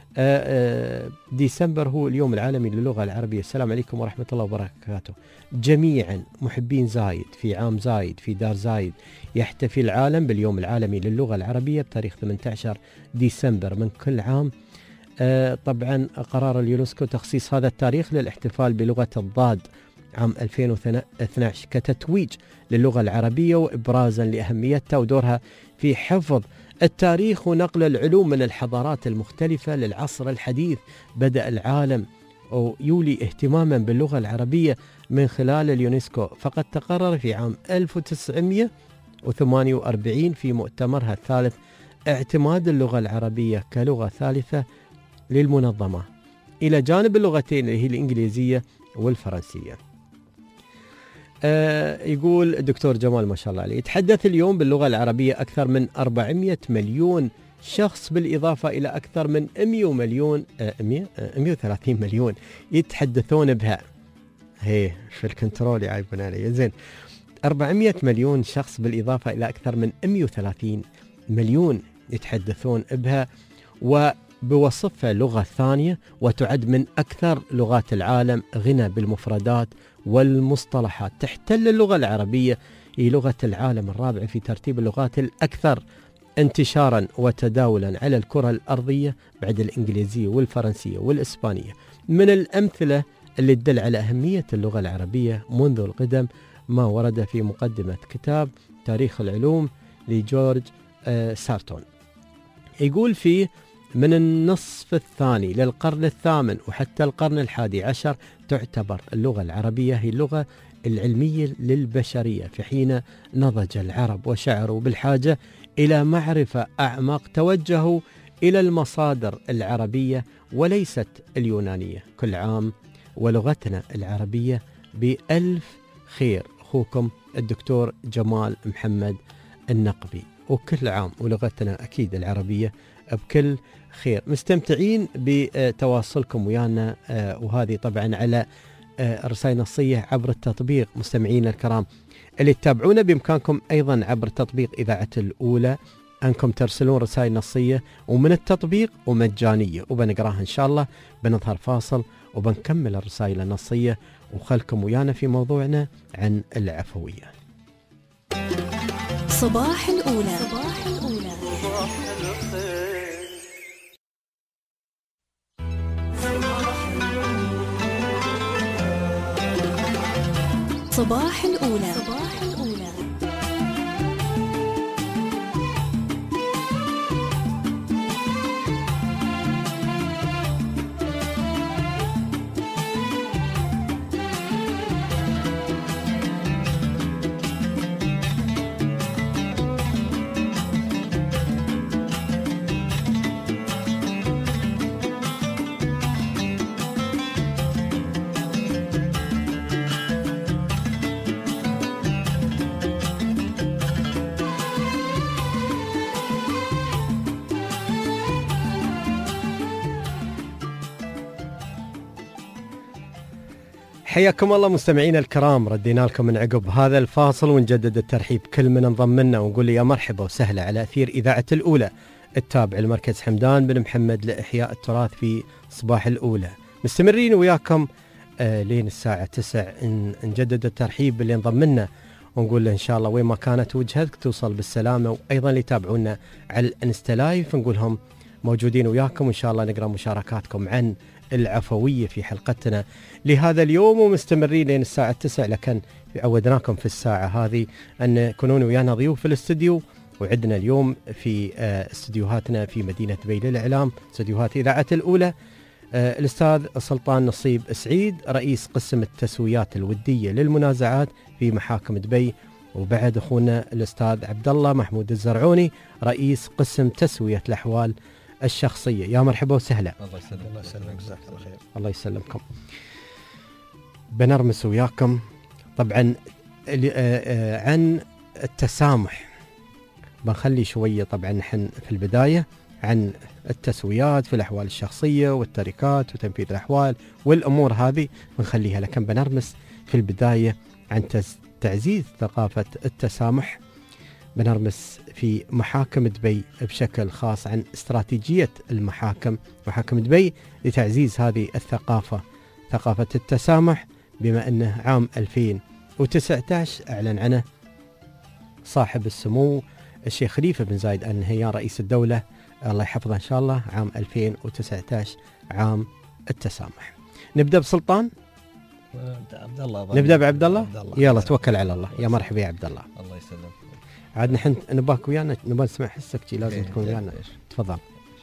ديسمبر هو اليوم العالمي للغة العربية. السلام عليكم ورحمة الله وبركاته. جميعا محبين زايد في عام زايد في دار زايد يحتفي العالم باليوم العالمي للغة العربية بتاريخ 18 ديسمبر من كل عام. طبعا قرار اليونسكو تخصيص هذا التاريخ للاحتفال بلغة الضاد عام 2012 كتتويج للغة العربية وإبرازا لأهميتها ودورها في حفظ التاريخ ونقل العلوم من الحضارات المختلفة للعصر الحديث. بدأ العالم يولي اهتماما باللغة العربية من خلال اليونسكو، فقد تقرر في عام 1948 في مؤتمرها الثالث اعتماد اللغة العربية كلغة ثالثة للمنظمة إلى جانب اللغتين اللي هي الإنجليزية والفرنسية. يقول الدكتور جمال ما شاء الله عليه يتحدث اليوم باللغة العربية أكثر من 400 مليون شخص، بالإضافة إلى أكثر من 130 مليون يتحدثون بها. هي في الكنترول يعيبون علي. زين 400 مليون شخص بالإضافة إلى أكثر من 130 مليون يتحدثون بها، وبوصفها لغة ثانية وتعد من أكثر لغات العالم غنى بالمفردات والمصطلحات. تحتل اللغة العربية هي لغة العالم الرابعة في ترتيب اللغات الأكثر انتشارا وتداولا على الكرة الأرضية بعد الإنجليزية والفرنسية والإسبانية. من الأمثلة اللي تدل على أهمية اللغة العربية منذ القدم ما ورد في مقدمة كتاب تاريخ العلوم لجورج سارتون. يقول فيه من النصف الثاني للقرن الثامن وحتى القرن الحادي عشر تعتبر اللغة العربية هي اللغة العلمية للبشرية، في حين نضج العرب وشعروا بالحاجة إلى معرفة أعمق توجهوا إلى المصادر العربية وليست اليونانية. كل عام ولغتنا العربية بألف خير. أخوكم الدكتور جمال محمد النقبي. وكل عام ولغتنا أكيد العربية بكل خير. مستمتعين بتواصلكم ويانا، وهذه طبعا على رسائل نصية عبر التطبيق. مستمعين الكرام اللي تتابعونا بإمكانكم أيضا عبر تطبيق إذاعة الأولى أنكم ترسلون رسائل نصية ومن التطبيق ومجانية، وبنقراها إن شاء الله. بنظهر فاصل وبنكمل الرسائل النصية، وخلكم ويانا في موضوعنا عن العفوية. صباح الأولى. صباح الأولى. صباح الأولى. صباح الأولى. حياكم الله مستمعين الكرام. ردينا لكم من عقب هذا الفاصل ونجدد الترحيب كل من انضم لنا ونقول يا مرحبا وسهلا على أثير إذاعة الأولى التابع لمركز حمدان بن محمد لإحياء التراث في صباح الأولى. مستمرين وياكم لين الساعة 9 نجدد الترحيب باللي انضم لنا ونقول له إن شاء الله وين ما كانت وجهتك توصل بالسلامة، وأيضا اللي يتابعونا على الانستا لايف نقولهم موجودين وياكم وإن شاء الله نقرأ مشاركاتكم عن العفوية في حلقتنا لهذا اليوم، ومستمرين لين الساعة 9. لكن عودناكم في الساعة هذه أن يكونون ويانا ضيوف في الاستديو، وعندنا اليوم في استديوهاتنا في مدينة بيل الإعلام استديوهات إذاعة الأولى الأستاذ سلطان نصيب سعيد رئيس قسم التسويات الودية للمنازعات في محاكم دبي، وبعد أخونا الأستاذ عبد الله محمود الزرعوني رئيس قسم تسوية الأحوال الشخصية. يا مرحبا وسهلا. الله يسلمك. الله يسلمك، جزاك الله خير. الله يسلمكم. بنرمس وياكم طبعا عن التسامح. بنخلي شوية طبعا نحن في البداية عن التسويات في الأحوال الشخصية والتركات وتنفيذ الأحوال والأمور هذه بنخليها، لكن بنرمس في البداية عن تعزيز ثقافة التسامح. بنرمس في محاكم دبي بشكل خاص عن استراتيجية محاكم دبي لتعزيز هذه الثقافة، ثقافة التسامح، بما أنه عام 2019 أعلن عنه صاحب السمو الشيخ خليفة بن زايد آل نهيان رئيس الدولة الله يحفظه إن شاء الله، عام 2019 عام التسامح. نبدأ بسلطان. عبد الله. نبدأ بعبد الله. يلا توكل على الله. يا مرحبا يا عبد الله. الله يسلمك. عاد نحن نباك ويانا، نبغى نسمع حسك، لازم تكون ويانا. تفضل.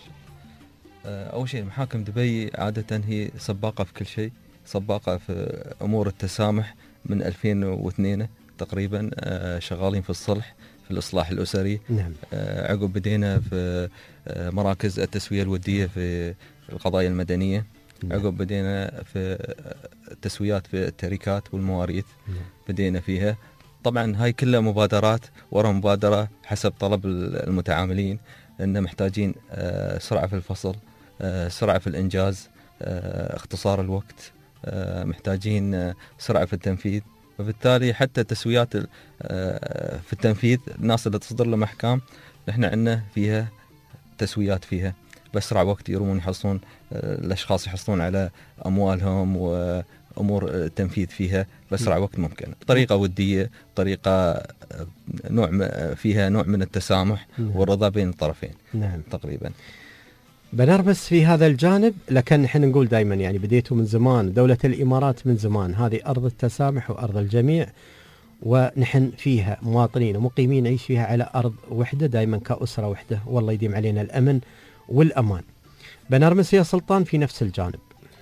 أول شيء محاكم دبي عادة هي سباقة في كل شيء، سباقة في أمور التسامح من 2002 تقريبا، شغالين في الصلح في الإصلاح الأسري. نعم. عقب بدينا في مراكز التسوية الودية في القضايا المدنية. نعم. عقب بدينا في التسويات في التركات والمواريث. نعم. بدينا فيها. طبعا هاي كلها مبادرات وراء مبادرة حسب طلب المتعاملين، أن محتاجين سرعة في الفصل، سرعة في الإنجاز، اختصار الوقت، محتاجين سرعة في التنفيذ. وبالتالي حتى تسويات في التنفيذ، الناس اللي تصدر لهم أحكام نحن عندنا فيها تسويات فيها بأسرع وقت، يرومون يحصلون الأشخاص يحصلون على أموالهم وأمور التنفيذ فيها بأسرع وقت ممكن، طريقة ودية، طريقة فيها نوع من التسامح. نعم. والرضا بين الطرفين. نعم. تقريبا بنرمس في هذا الجانب، لكن نحن نقول دائما يعني بديتوا من زمان، دولة الإمارات من زمان، هذه أرض التسامح وأرض الجميع، ونحن فيها مواطنين ومقيمين نعيش فيها على أرض وحدة دائما كأسرة وحدة، والله يديم علينا الأمن والأمان. بنرمس يا سلطان في نفس الجانب.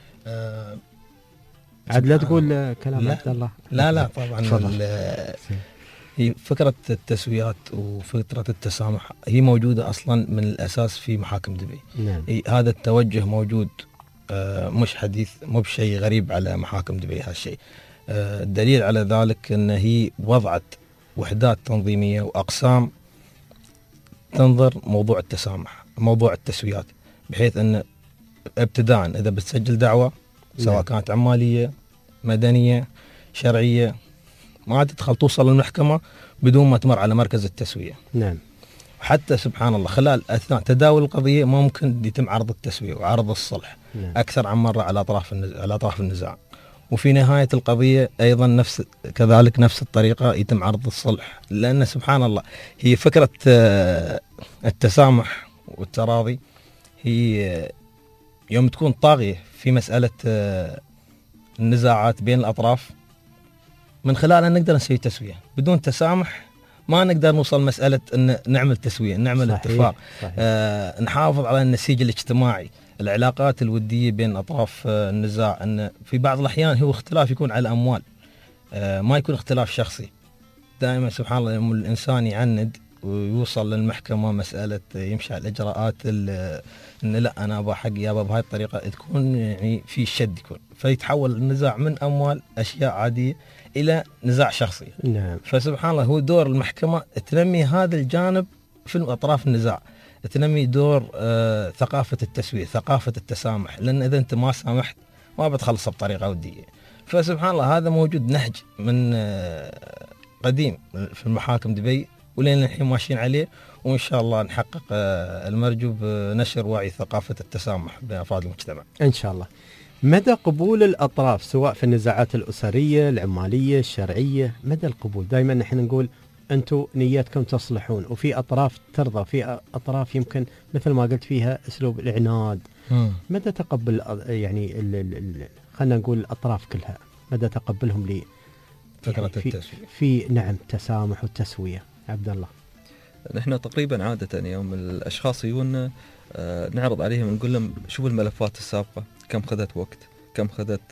عاد لا تقول كلام عبد الله. لا طبعا. هي فكرة التسويات وفكرة التسامح هي موجودة أصلا من الأساس في محاكم دبي. نعم. هذا التوجه موجود، مش حديث، مو بشيء غريب على محاكم دبي هالشيء. الدليل على ذلك أن هي وضعت وحدات تنظيمية وأقسام تنظر موضوع التسامح، موضوع التسويات، بحيث أن ابتداء إذا بتسجل دعوة سواء نعم. كانت عمالية مدنية شرعية، ما تدخل توصل للمحكمة بدون ما تمر على مركز التسوية. نعم. حتى سبحان الله خلال أثناء تداول القضية ممكن يتم عرض التسوية وعرض الصلح. نعم. أكثر عن مرة على أطراف النزاع. وفي نهاية القضية أيضا كذلك نفس الطريقة يتم عرض الصلح، لأن سبحان الله هي فكرة التسامح والتراضي هي يوم تكون طاغية في مسألة النزاعات بين الأطراف، من خلالها نقدر نسوي تسوية. بدون تسامح ما نقدر نوصل مسألة أن نعمل تسوية، نعمل صحيح. اتفاق. صحيح. نحافظ على النسيج الاجتماعي، العلاقات الودية بين أطراف النزاع، أن في بعض الأحيان هو اختلاف يكون على الأموال، ما يكون اختلاف شخصي. دائما سبحان الله لما الإنسان يعند ويوصل للمحكمة مسألة يمشي على الإجراءات إن لا أنا أبغى حقي يابا بهاي الطريقة، تكون يعني في شد يكون، فيتحول النزاع من أموال أشياء عادية إلى نزاع شخصي. نعم. فسبحان الله هو دور المحكمة تنمي هذا الجانب في أطراف النزاع، تنمي دور ثقافة التسوية، ثقافة التسامح، لأن إذا أنت ما سامحت ما بتخلص بطريقة ودية. فسبحان الله هذا موجود نهج من قديم في المحاكم دبي، ولين الحين ماشيين عليه، وإن شاء الله نحقق المرجو بنشر وعي ثقافة التسامح بين أفراد المجتمع إن شاء الله. مدى قبول الأطراف سواء في النزاعات الأسرية العمالية الشرعية، مدى القبول؟ دائما نحن نقول أنتم نيتكم تصلحون، وفي أطراف ترضى، في أطراف يمكن مثل ما قلت فيها أسلوب الإعناد. مدى تقبل يعني خلنا نقول الأطراف كلها، مدى تقبلهم لي فكرة يعني التسوية في نعم تسامح والتسوية؟ عبد الله. نحن تقريبا عادة يوم الأشخاص يجون نعرض عليهم نقول لهم شوفوا الملفات السابقة، كم خذت وقت، كم خذت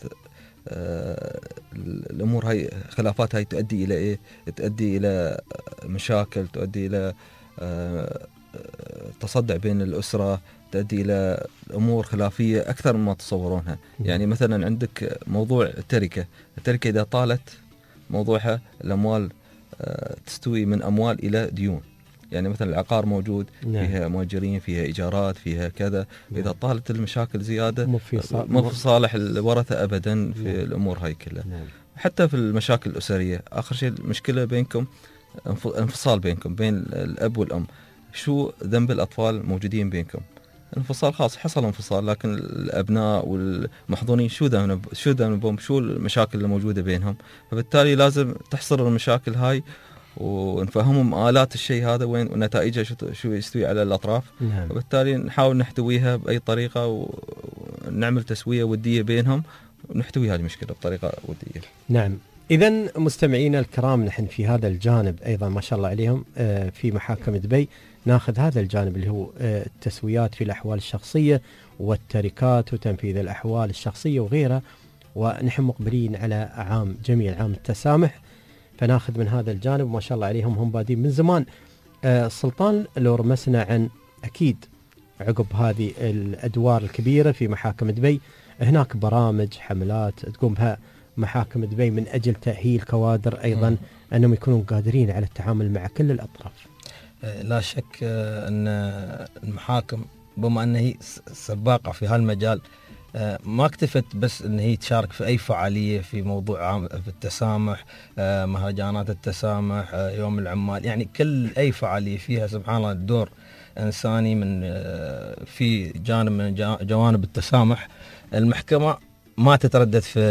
الأمور هاي، خلافات هاي تؤدي إلى إيه؟ تؤدي إلى مشاكل، تؤدي إلى تصدع بين الأسرة، تؤدي إلى أمور خلافية أكثر مما تصورونها. يعني مثلا عندك موضوع التركة إذا طالت موضوعها الأموال تستوي من أموال إلى ديون. يعني مثلا العقار موجود فيها مؤجرين، فيها إيجارات، فيها كذا. إذا طالت المشاكل زيادة مو في صالح الورثة أبدا في الأمور هاي كلها. حتى في المشاكل الأسرية آخر شيء المشكلة بينكم انفصال بينكم بين الأب والأم. شو ذنب الأطفال موجودين بينكم؟ انفصال خاص، حصل انفصال، لكن الأبناء والمحظونين شو ذنبهم؟ شو المشاكل اللي موجودة بينهم؟ فبالتالي لازم تحصر المشاكل هاي ونفهمهم آلات الشيء هذا وين ونتائجه شو يستوي على الأطراف. وبالتالي نحاول نحتويها بأي طريقة ونعمل تسوية ودية بينهم ونحتوي هذه المشكلة بطريقة ودية. نعم. إذن مستمعينا الكرام، نحن في هذا الجانب أيضا ما شاء الله عليهم في محاكم دبي ناخذ هذا الجانب اللي هو التسويات في الأحوال الشخصية والتركات وتنفيذ الأحوال الشخصية وغيرها، ونحن مقبلين على عام جميل، عام التسامح، فناخذ من هذا الجانب ما شاء الله عليهم. هم بادين من زمان. سلطان، لو رمسنا عن أكيد عقب هذه الأدوار الكبيرة في محاكم دبي هناك برامج حملات تقوم بها محاكم دبي من أجل تأهيل كوادر أيضا أنهم يكونون قادرين على التعامل مع كل الأطراف. لا شك أن المحاكم بما أنها هي سباقة في هالمجال ما اكتفت بس أن هي تشارك في أي فعالية في موضوع عام في التسامح، مهرجانات التسامح، يوم العمال، يعني كل أي فعالية فيها سبحان الله دور إنساني من في جانب من جوانب التسامح. المحكمة ما تتردد في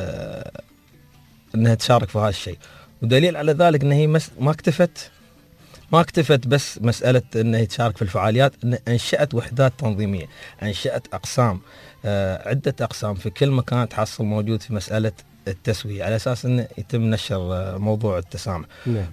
أنها تشارك في هذا الشيء، ودليل على ذلك أن هي ما اكتفت بس مسألة أنها تشارك في الفعاليات، أن أنشأت وحدات تنظيمية، أنشأت أقسام، عدة أقسام في كل مكان تحصل موجود في مسألة التسوية على أساس أنه يتم نشر موضوع التسامح.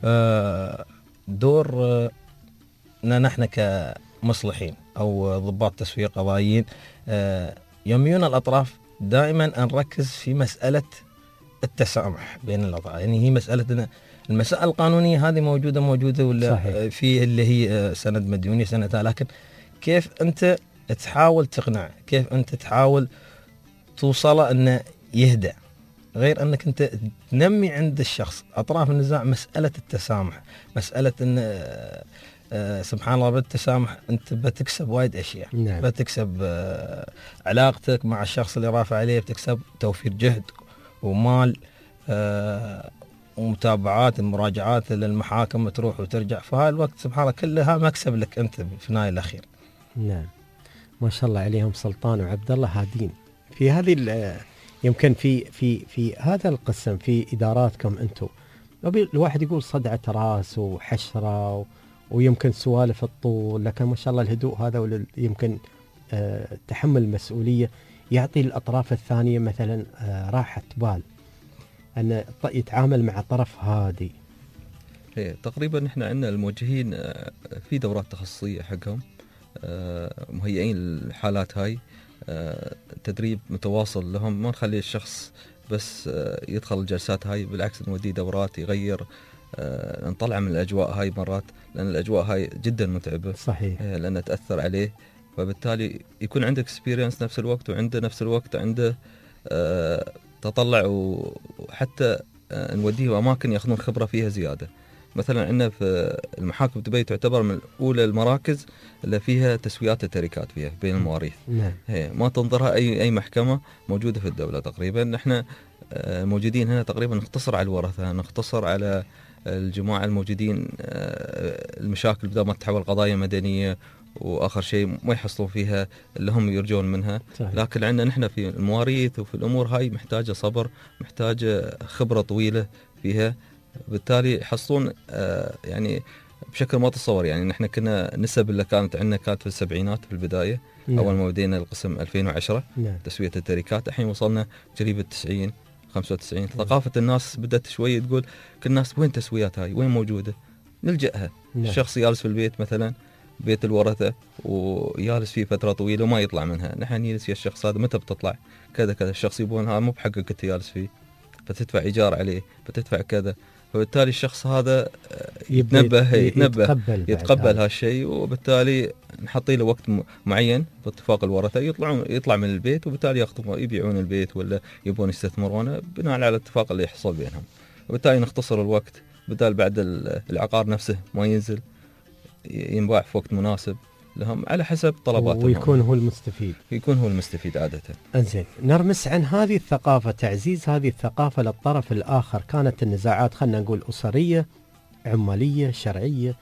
دور نحن كمصلحين أو ضباط تسوية قضائيين يوميون الأطراف دائما نركز في مسألة التسامح بين الأطراف. يعني هي مسألة المسائل القانونية هذه موجودة ولا صحيح. في اللي هي سند مديونية سنتها، لكن كيف أنت تحاول تقنع، كيف أنت تحاول توصله أنه يهدأ، غير أنك أنت تنمي عند الشخص أطراف النزاع مسألة التسامح، مسألة أن سبحان الله بالتسامح أنت بتكسب وايد أشياء. نعم. بتكسب علاقتك مع الشخص اللي رافع عليه، بتكسب توفير جهد ومال ومتابعات المراجعات للمحاكم تروح وترجع، فهذا الوقت سبحان الله كلها مكسب لك أنت في النهاية الأخير. نعم ما شاء الله عليهم سلطان وعبد الله هادين في هذه يمكن في هذا القسم في إداراتكم أنتم. الواحد يقول صدعة راس وحشرة ويمكن سوالف الطول، لكن ما شاء الله الهدوء هذا يمكن تحمل المسؤولية يعطي الأطراف الثانية مثلا راحة بال أن يتعامل مع طرف هادي. تقريبا احنا عندنا الموجهين في دورات تخصصية حقهم مهيئين الحالات هاي، تدريب متواصل لهم، ما نخلي الشخص بس يدخل الجلسات هاي، بالعكس نوديه دورات يغير، نطلع من الأجواء هاي مرات، لأن الأجواء هاي جدا متعبة. صحيح. لأنها تأثر عليه، فبالتالي يكون عندك اكسبيرينس نفس الوقت وعنده نفس الوقت عنده تطلع، وحتى نوديه أماكن يأخذون خبرة فيها زيادة. مثلا عندنا في المحاكم دبي تعتبر من أولى المراكز اللي فيها تسويات التركات فيها بين المواريث. نعم. ما تنظرها أي محكمة موجودة في الدولة تقريبا. نحن موجودين هنا تقريبا نختصر على الورثة، نختصر على الجماعة الموجودين، المشاكل بدل ما تتحول قضايا مدنية وآخر شيء ما يحصلون فيها اللي هم يرجون منها. صحيح. لكن عندنا نحن في المواريث وفي الأمور هاي محتاجة صبر، محتاجة خبرة طويلة فيها، بالتالي يحصلون يعني بشكل ما تتصور. يعني نحن كنا نسب اللي كانت عندنا كانت في السبعينات في البداية. نعم. أول ما بدينا القسم 2010. نعم. تسوية التركات، الحين وصلنا قريب 90 95. ثقافة الناس بدأت شوية تقول كل الناس وين تسويات هاي وين موجودة، نلجأها. نعم. الشخص يالس في البيت مثلا بيت الورثة ويالس فيه فترة طويلة وما يطلع منها، نحن يا الشخص هذا متى بتطلع كذا كذا، الشخص يبون هذا مو بحقك انت يالس فيه، فتدفع إيجار عليه، فتدفع كذا، فبالتالي الشخص هذا يتقبل هالشيء، وبالتالي نحط له وقت معين باتفاق الورثة يطلع من البيت، وبالتالي يبيعون البيت ولا يبون يستثمرونه بناء على الاتفاق اللي يحصل بينهم، وبالتالي نختصر الوقت، بدال بعد العقار نفسه ما ينزل ينباع في وقت مناسب لهم على حسب طلباتهم، ويكون هو المستفيد. يكون هو المستفيد عادة. انزين، نرمس عن هذه الثقافة، تعزيز هذه الثقافة للطرف الآخر. كانت النزاعات خلنا نقول أسرية، عمالية، شرعية،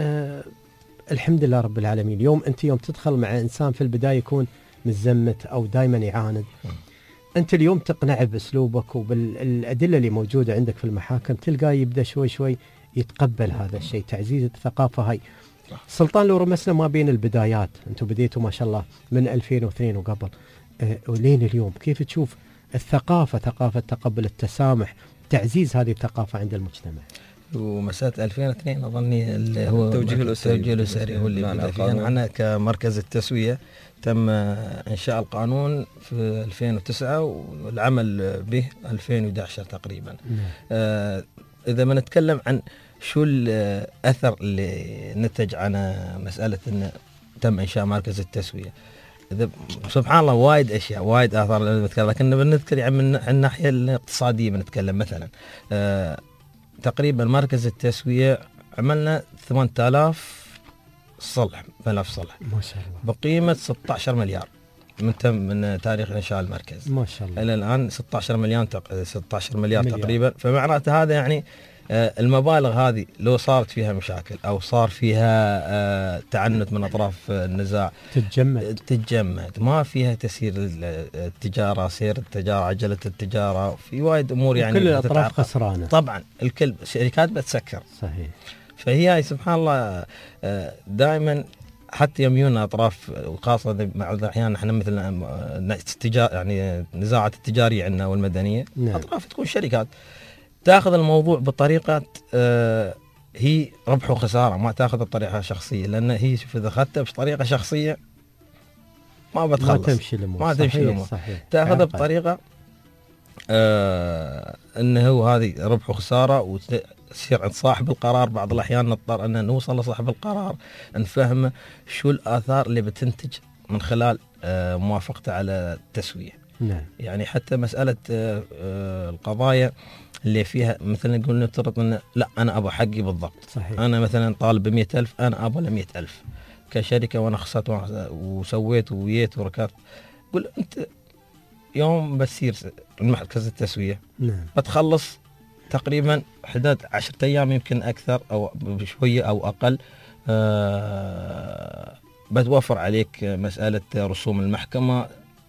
الحمد لله رب العالمين. اليوم أنت يوم تدخل مع إنسان في البداية يكون متزمت أو دائما يعاند، أنت اليوم تقنعه بأسلوبك وبالأدلة اللي موجودة عندك في المحاكم، تلقاه يبدأ شوي شوي يتقبل هذا الشيء. تعزيز الثقافة هاي. سلطان، لو رمسنا ما بين البدايات، أنتم بديتوا ما شاء الله من 2002 وقبل ولين اليوم، كيف تشوف الثقافة، ثقافة تقبل التسامح، تعزيز هذه الثقافة عند المجتمع؟ ومسألة 2002 أظني اللي هو التوجيه الأسري هو اللي بدأ فيها. أنا كمركز التسوية تم إنشاء القانون في 2009 والعمل به 2011 تقريبا. إذا ما نتكلم عن شو الأثر اللي نتج عن مسألة أن تم إنشاء مركز التسوية، سبحان الله وايد أشياء، وايد آثار نتكلم، لكن بنذكر يعني من الناحية الاقتصادية بنتكلم. مثلا تقريبا مركز التسوية عملنا 8000 صلح، ملف صلح ما شاء الله بقيمة 16 مليار من تاريخ إنشاء المركز ما شاء الله إلى الآن 16 مليار تقريبا. فمعناته هذا يعني المبالغ هذه لو صارت فيها مشاكل أو صار فيها تعنت من أطراف النزاع تتجمد، ما فيها تسير التجارة، سير التجارة، عجلة التجارة، في وايد أمور يعني كل الأطراف خسرانة طبعا، الكل الشركات بتسكر. صحيح. فهي سبحان الله دائما حتى يميون أطراف، وخاصة مع الأحيان احنا مثل يعني نزاعات التجارية عندنا والمدنية، نعم. أطراف تكون شركات تأخذ الموضوع بطريقة هي ربح وخسارة، ما تأخذ بطريقة شخصية، لأن هي شوف إذا أخذتها بطريقة شخصية ما بتخلص، ما تمشي الأمور. تأخذها بطريقة أنه هو هذه ربح وخسارة، وتصير عند صاحب القرار بعض الأحيان نضطر أن نوصل لصاحب القرار نفهمه شو الآثار اللي بتنتج من خلال موافقته على التسوية. نعم. يعني حتى مسألة القضايا اللي فيها مثلا نقول نفترض أن لا أنا أبغى حقي بالضبط. صحيح. أنا مثلا طالب ب100,000، أنا أبغى 100,000 كشركة، وأنا خسرت وسويت وييت وركبت. قل أنت يوم بسير مركز التسوية، نعم. بتخلص تقريبا حدود 10 أيام يمكن أكثر أو بشوية أو أقل. بتوفر عليك مسألة رسوم المحكمة،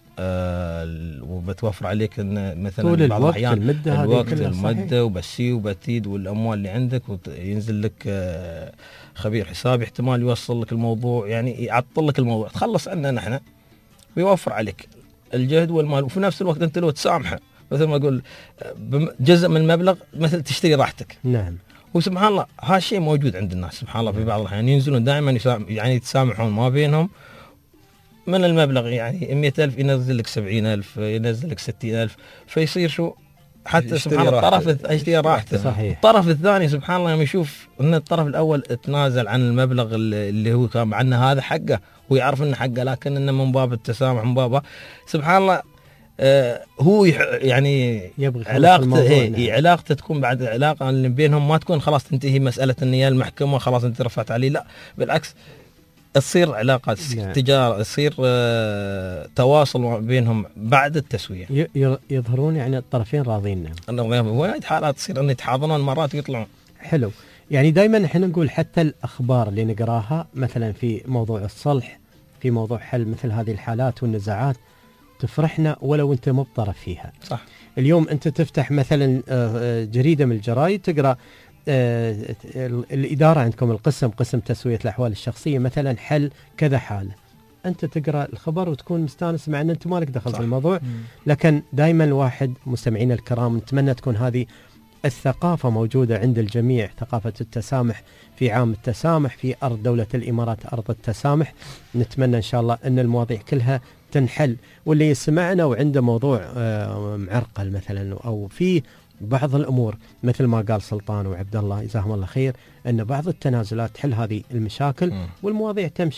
وبتوفر عليك ان مثلا طول بعض الاحيان المده وبسي وبتيد والاموال اللي عندك، وينزل لك خبير حسابي احتمال يوصل لك الموضوع، يعني يعطل لك الموضوع، تخلص عندنا نحن ويوفر عليك الجهد والمال، وفي نفس الوقت انت لو تسامحه مثل ما اقول جزء من المبلغ مثل تشتري راحتك. نعم. وسبحان الله هذا الشيء موجود عند الناس سبحان الله. في بعض الاحيان ينزلون دائما يعني يتسامحون ما بينهم من المبلغ، يعني 100,000 ينزل لك 70,000، ينزل لك 60,000، فيصير شو حتى سبحان الله الطرف اشتري راحته. صحيح. الطرف الثاني سبحان الله يوم يشوف ان الطرف الاول تنازل عن المبلغ اللي هو كان مع انه هذا حقه، ويعرف انه حقه، لكن انه من باب التسامح، من بابه سبحان الله هو يعني يبغى علاقته علاقته تكون بعد العلاقه اللي بينهم ما تكون خلاص تنتهي مساله النية المحكمه خلاص انت رفعت عليه، لا بالعكس تصير علاقات تجارة، تصير تواصل بينهم بعد التسوية، يظهرون يعني الطرفين راضين. وايد حالات تصير ان يتحاضنون مرات ويطلعون. حلو. يعني دائما احنا نقول حتى الاخبار اللي نقراها مثلا في موضوع الصلح، في موضوع حل مثل هذه الحالات والنزاعات تفرحنا ولو انت مو بطرف فيها. صح. اليوم انت تفتح مثلا جريدة من الجرايد تقرا الإدارة عندكم قسم تسوية الأحوال الشخصية مثلا حل كذا حالة، أنت تقرأ الخبر وتكون مستانس مع أن أنت مالك دخل في الموضوع. لكن دائما الواحد مستمعين الكرام نتمنى تكون هذه الثقافة موجودة عند الجميع، ثقافة التسامح في عام التسامح في أرض دولة الإمارات، أرض التسامح. نتمنى إن شاء الله أن المواضيع كلها تنحل، واللي يسمعنا وعنده موضوع معرقل مثلا أو فيه بعض الأمور مثل ما قال سلطان وعبد الله جزاهم الله خير، أن بعض التنازلات تحل هذه المشاكل والمواضيع تمشي.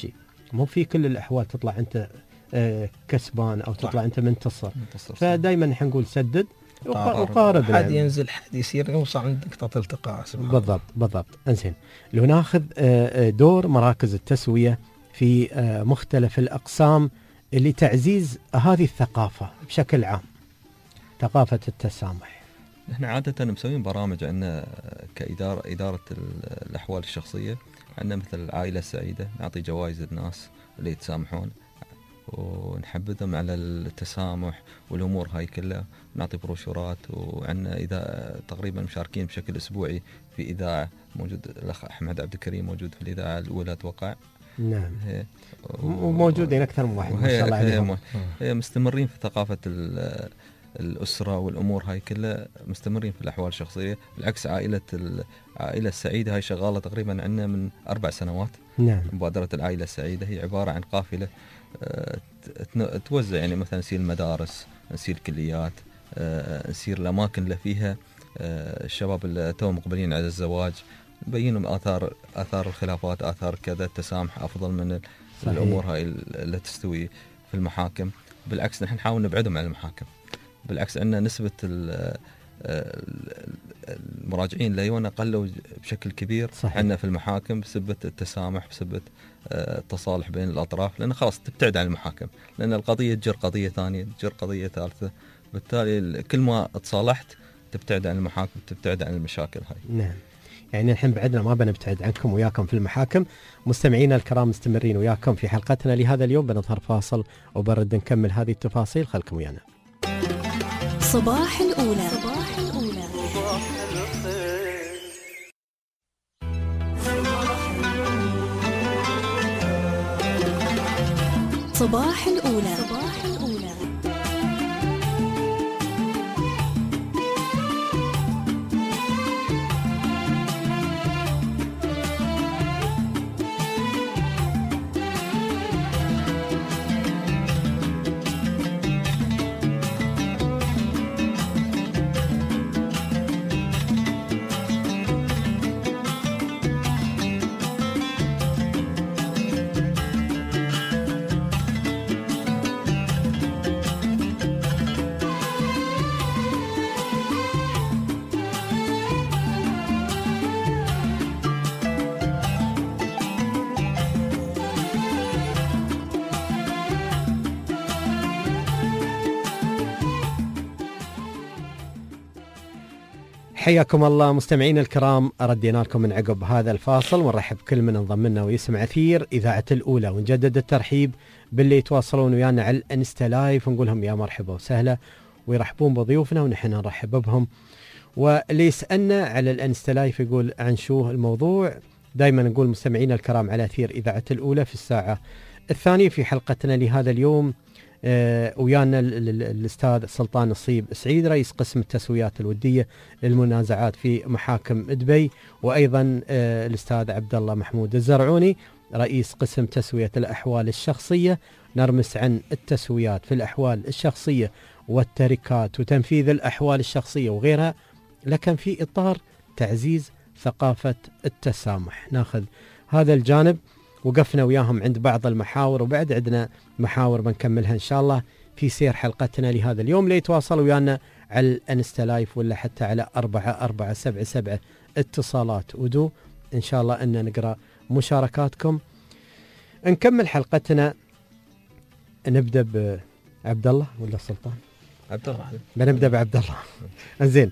مو في كل الاحوال تطلع انت كسبان او تطلع انت منتصر. فدائما نحن نقول سدد وقارب، حد ينزل حد يصير يوصل عند نقطه التقاء. بالضبط. انزين، لو ناخذ دور مراكز التسويه في مختلف الاقسام لتعزيز هذه الثقافه بشكل عام، ثقافه التسامح. نحن عاده مسوين برامج عندنا إدارة الاحوال الشخصيه، عندنا مثل العائله السعيده، نعطي جوائز للناس اللي يتسامحون ونحبذهم على التسامح والامور هاي كلها، نعطي بروشورات. وعندنا اذا تقريبا مشاركين بشكل اسبوعي في اذاعه، موجود الاخ احمد عبد الكريم موجود في الاذاعه الاولى اتوقع. نعم. وموجودين اكثر من واحد ما شاء الله عليهم. هي مستمرين في ثقافه الأسرة والأمور هاي كلها، مستمرين في الأحوال الشخصية. بالعكس عائلة السعيدة هاي شغالة تقريبا عندنا من 4 سنوات. نعم. مبادرة العائلة السعيدة هي عبارة عن قافلة توزع، يعني مثلا نسير المدارس، نسير الكليات، نسير الأماكن اللي فيها الشباب اللي توهم مقبلين على الزواج، نبينهم آثار الخلافات، آثار كذا، التسامح أفضل من الأمور هاي اللي تستوي في المحاكم. بالعكس نحن نحاول نبعدهم عن المحاكم. بالعكس عندنا نسبة المراجعين اللي يونا قلوا بشكل كبير عندنا في المحاكم بسبة التسامح، بسبة التصالح بين الأطراف، لأن خلاص تبتعد عن المحاكم، لأن القضية تجر قضية ثانية، تجر قضية ثالثة، بالتالي كل ما تصالحت تبتعد عن المحاكم، تبتعد عن المشاكل هاي. نعم. يعني الحين بعدنا ما بنبتعد عنكم وياكم في المحاكم. مستمعينا الكرام مستمرين وياكم في حلقتنا لهذا اليوم، بنظهر فاصل وبرد نكمل هذه التفاصيل، خلكم ويانا. صباح الأولى. صباح الأولى. صباح الأولى. صباح الأولى. حياكم الله مستمعين الكرام، ردينا لكم من عقب هذا الفاصل ونرحب كل من انضم لنا ويسمع أثير إذاعة الأولى، ونجدد الترحيب باللي يتواصلون ويانا على الانستا لايف، ونقول لهم يا مرحبا وسهلا، ويرحبون بضيوفنا ونحن نرحب بهم. واللي يسألنا على الانستا لايف يقول عن شو الموضوع، دائما نقول مستمعين الكرام على أثير إذاعة الأولى في الساعة الثانية في حلقتنا لهذا اليوم. ويانا الأستاذ سلطان نصيب سعيد رئيس قسم التسويات الودية للمنازعات في محاكم دبي، وأيضا الأستاذ عبد الله محمود الزرعوني رئيس قسم تسوية الأحوال الشخصية. نرمس عن التسويات في الأحوال الشخصية والتركات وتنفيذ الأحوال الشخصية وغيرها، لكن في إطار تعزيز ثقافة التسامح. ناخذ هذا الجانب، وقفنا وياهم عند بعض المحاور، وبعد عندنا محاور بنكملها إن شاء الله في سير حلقتنا لهذا اليوم. ليتواصلوا ويانا على الانستا لايف ولا حتى على 4477 اتصالات ودو، إن شاء الله أن نقرأ مشاركاتكم. نكمل حلقتنا، نبدأ بعبد الله ولا سلطان؟ عبد الله. بنبدأ بعبد الله. انزين،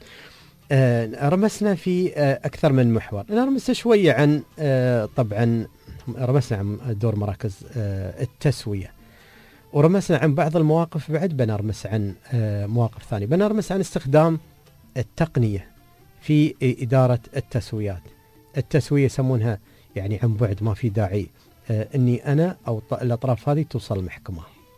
رمسنا في أكثر من محور، نرمس شوية عن طبعا رمسنا عن دور مراكز التسوية، ورمسنا عن بعض المواقف، بعد بنرمس عن مواقف ثانية، بنرمس عن استخدام التقنية في إدارة التسويات. التسوية يسمونها يعني عن بعد، ما في داعي أني أنا أو الأطراف هذه توصل المحكمة.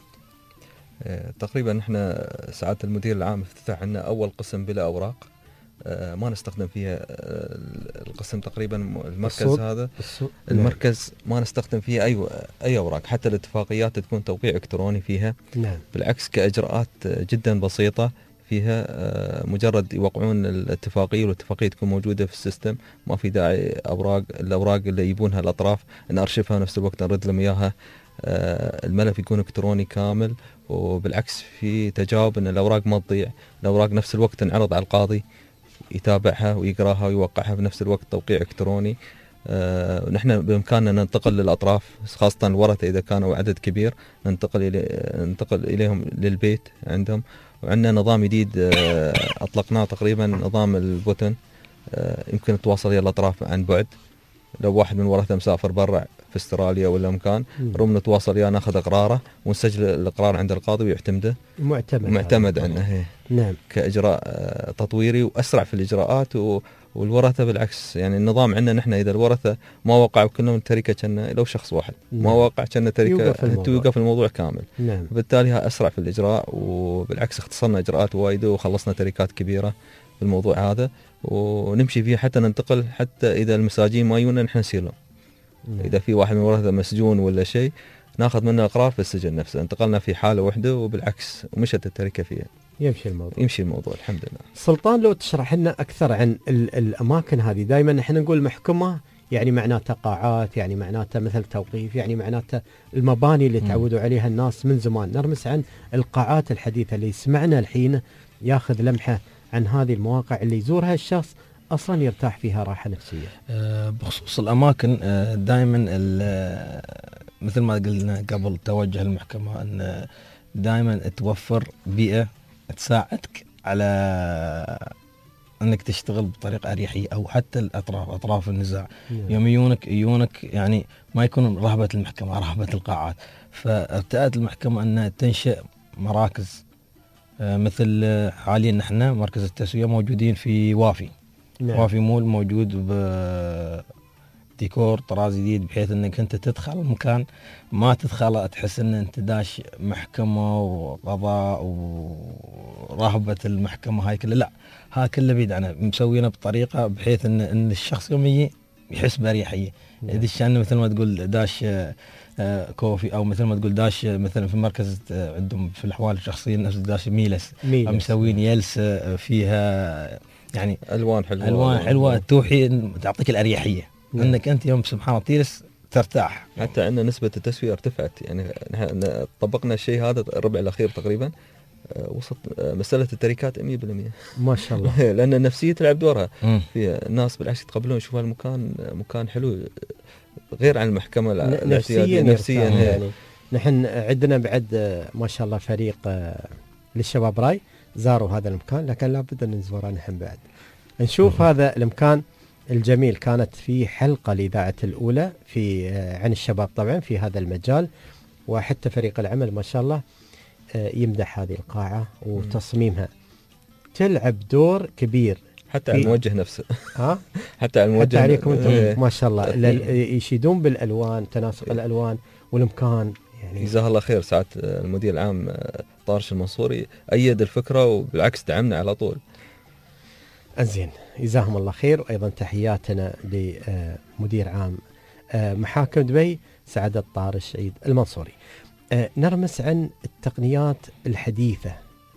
تقريبا احنا سعادة المدير العام افتتح عنا أول قسم بلا أوراق، ما نستخدم فيها القسم تقريبا المركز هذا المركز ما نستخدم فيه أي أوراق، حتى الاتفاقيات تكون توقيع إلكتروني فيها. نعم. بالعكس كإجراءات جدا بسيطة فيها، مجرد يوقعون الاتفاقية والاتفاقية تكون موجودة في السيستم، ما في داعي الأوراق اللي يبونها الأطراف نأرشفها نفس الوقت نرد لهم إياها الملف يكون إلكتروني كامل. وبالعكس في تجاوب أن الأوراق ما تضيع، الأوراق نفس الوقت تنعرض على القاضي يتابعها ويقراها ويوقعها بنفس الوقت توقيع إلكتروني. نحن بإمكاننا ننتقل للأطراف، خاصة الورثة إذا كانوا عدد كبير ننتقل إليهم للبيت عندهم. وعندنا نظام جديد أطلقناه تقريبا، نظام البوتن، يمكن التواصل ويا الأطراف عن بعد. لو واحد من الورثة مسافر برا في استراليا ولا مكان، روم نتواصل وياه، ناخذ إقراره ونسجل الإقرار عند القاضي ويعتمده، معتمد عنه. نعم. كإجراء تطويري وأسرع في الإجراءات. والورثة بالعكس، يعني النظام عندنا نحن إذا الورثة ما وقعوا كلهم التركة كنا لو شخص واحد ما وقع كنا تركة يوقف الموضوع كامل. نعم. بالتالي أسرع في الإجراء، وبالعكس اختصرنا إجراءات وايد وخلصنا تركات كبيرة بالموضوع هذا، ونمشي فيه حتى ننتقل، حتى إذا المساجين ما يجونا نحن نسير لهم. إذا في واحد من الورثة مسجون ولا شيء ناخذ منه إقرار في السجن نفسه، انتقلنا في حالة واحدة وبالعكس ومشت التركة فيها. يمشي الموضوع الحمد لله. سلطان، لو تشرح لنا أكثر عن الأماكن هذه. دائما نحن نقول محكمة يعني معناتها قاعات، يعني معناتها مثل توقيف، يعني معناتها المباني اللي تعودوا عليها الناس من زمان. نرمس عن القاعات الحديثة اللي سمعنا الحين، ياخذ لمحة عن هذه المواقع اللي يزورها الشخص أصلا يرتاح فيها راحة نفسية. بخصوص الأماكن، دائما مثل ما قلنا قبل توجه المحكمة أن دائما توفر بيئة تساعدك على أنك تشتغل بطريقة أريحية، أو حتى أطراف النزاع يوم يونك يعني ما يكون رهبة المحكمة، رهبة القاعات. فارتأت المحكمة أن تنشئ مراكز، مثل حاليا نحن مركز التسوية موجودين في وافي. وافي مول موجود بديكور طراز جديد، بحيث انك انت تدخل المكان ما تدخل تحس ان انت داش محكمة وقضاء ورهبة المحكمة هاي كلها، لا، ها كله بعيد عنها، مسوينه بطريقة بحيث ان الشخص يوم يجي يحس بأريحية. يدش عنه مثل ما تقول داش كوفي، او مثل ما تقول داش مثلا في المركز عندهم في الاحوال الشخصيه نفس داش ميلس. مسوين يلسه فيها يعني الوان حلوه توحي، تعطيك الاريحيه انك انت يوم سبحان الله تجلس ترتاح. حتى ان نسبه التسويه ارتفعت، يعني نحن طبقنا الشيء هذا الربع الاخير تقريبا، وصلت مساله التركات 100%. ما شاء الله. لان النفسيه تلعب دورها في الناس، بالعكس يتقبلون يشوفوا المكان مكان حلو غير عن المحكمة نفسيا يعني. نحن عندنا بعد ما شاء الله فريق للشباب راي زاروا هذا المكان، لكن لابد أن نزوره نحن بعد نشوف هذا المكان الجميل. كانت في حلقة لإذاعة الأولى في عن الشباب طبعا في هذا المجال، وحتى فريق العمل ما شاء الله يمدح هذه القاعة وتصميمها، تلعب دور كبير حتى على الموجه نفسه. حتى على الموجه، حتى عليكم انتم ما شاء الله يشيدون بالالوان، تناسق الالوان والمكان. يعني جزاه الله خير سعاده المدير العام طارش المنصوري، ايد الفكره وبالعكس دعمنا على طول. انزين، جزاهم الله خير. وايضا تحياتنا لمدير عام محاكم دبي سعاده طارش عيد المنصوري. نرمس عن التقنيات الحديثه،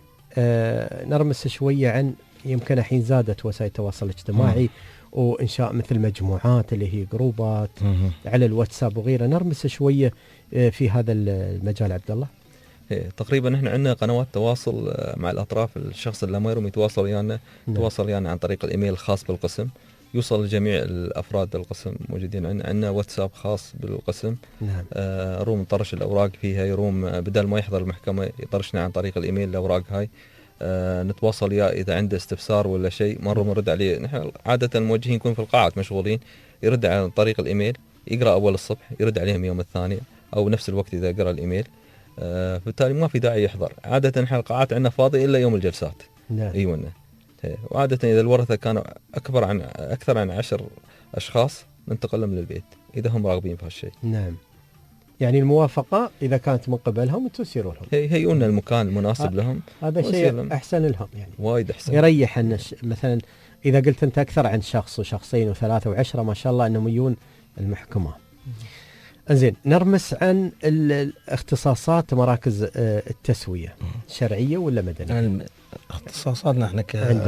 نرمس شويه عن يمكن الحين زادت وسائل التواصل الاجتماعي وإنشاء مثل مجموعات اللي هي جروبات على الواتساب وغيره. نرمس شوية في هذا المجال عبد الله. تقريبا احنا عندنا قنوات تواصل مع الأطراف. الشخص اللي ما يروم يتواصل ويانا تواصل ويانا عن طريق الإيميل الخاص بالقسم، يوصل لجميع الأفراد القسم موجودين عندنا واتساب خاص بالقسم. نعم. روم طرش الأوراق فيها، يروم بدل ما يحضر المحكمة يطرشنا عن طريق الإيميل الأوراق هاي. نتواصل يا إذا عنده استفسار ولا شيء مرة نرد عليه. نحن عادة الموجهين يكون في القاعات مشغولين، يرد عن طريق الإيميل، يقرأ أول الصبح يرد عليهم يوم الثاني أو نفس الوقت إذا قرأ الإيميل. بالتالي ما في داعي يحضر. عادة نحن القاعات عندنا فاضي إلا يوم الجلسات. نعم. أيوة. وعادة إذا الورثة كانوا أكثر عن 10 أشخاص ننتقلهم للبيت إذا هم راغبين في هالشيء. نعم. يعني الموافقة إذا كانت من قبلهم تسيروا لهم، هيئونا المكان المناسب لهم. هذا شيء أحسن لهم، يعني وايد أحسن. يريح أن مثلا إذا قلت أنت أكثر عن شخص وشخصين وثلاثة وعشرة ما شاء الله أنهم يجون المحكمة. زين، نرمس عن الاختصاصات مراكز التسوية، شرعية ولا مدنية؟ اختصاصاتنا احنا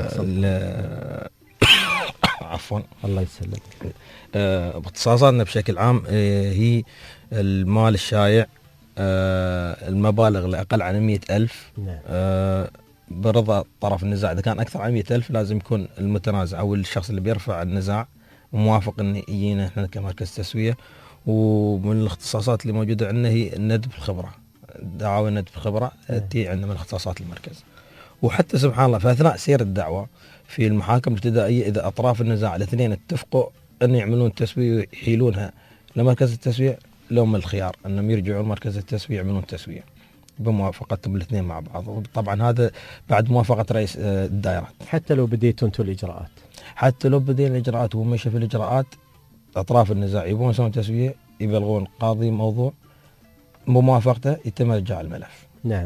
عفوا الله يسلمك. اختصاصاتنا بشكل عام هي المال الشائع المبالغ الأقل عن 100,000 نعم. برضا طرف النزاع. إذا كان أكثر عن 100,000 لازم يكون المتنازع أو الشخص اللي بيرفع النزاع موافق إن يجينا إحنا كمركز تسوية. ومن الاختصاصات اللي موجودة عندنا هي الندب الخبرة، دعاوى الندب الخبرة تي عندنا من اختصاصات المركز. وحتى سبحان الله في أثناء سير الدعوة في المحاكم الابتدائية إذا أطراف النزاع الاثنين اتفقوا أن يعملون تسوية ويحيلونها لمركز التسوية، لهم الخيار أنهم يرجعون مركز التسوية يعملون تسوية بموافقتهم الاثنين مع بعض. طبعا هذا بعد موافقة رئيس الدائرة. حتى لو بديتوا أنتم الإجراءات، حتى لو بدينا الإجراءات ومشى في الإجراءات، أطراف النزاع يبون يسوون تسوية، يبلغون قاضي موضوع بموافقته، يتم إرجاع الملف. نعم.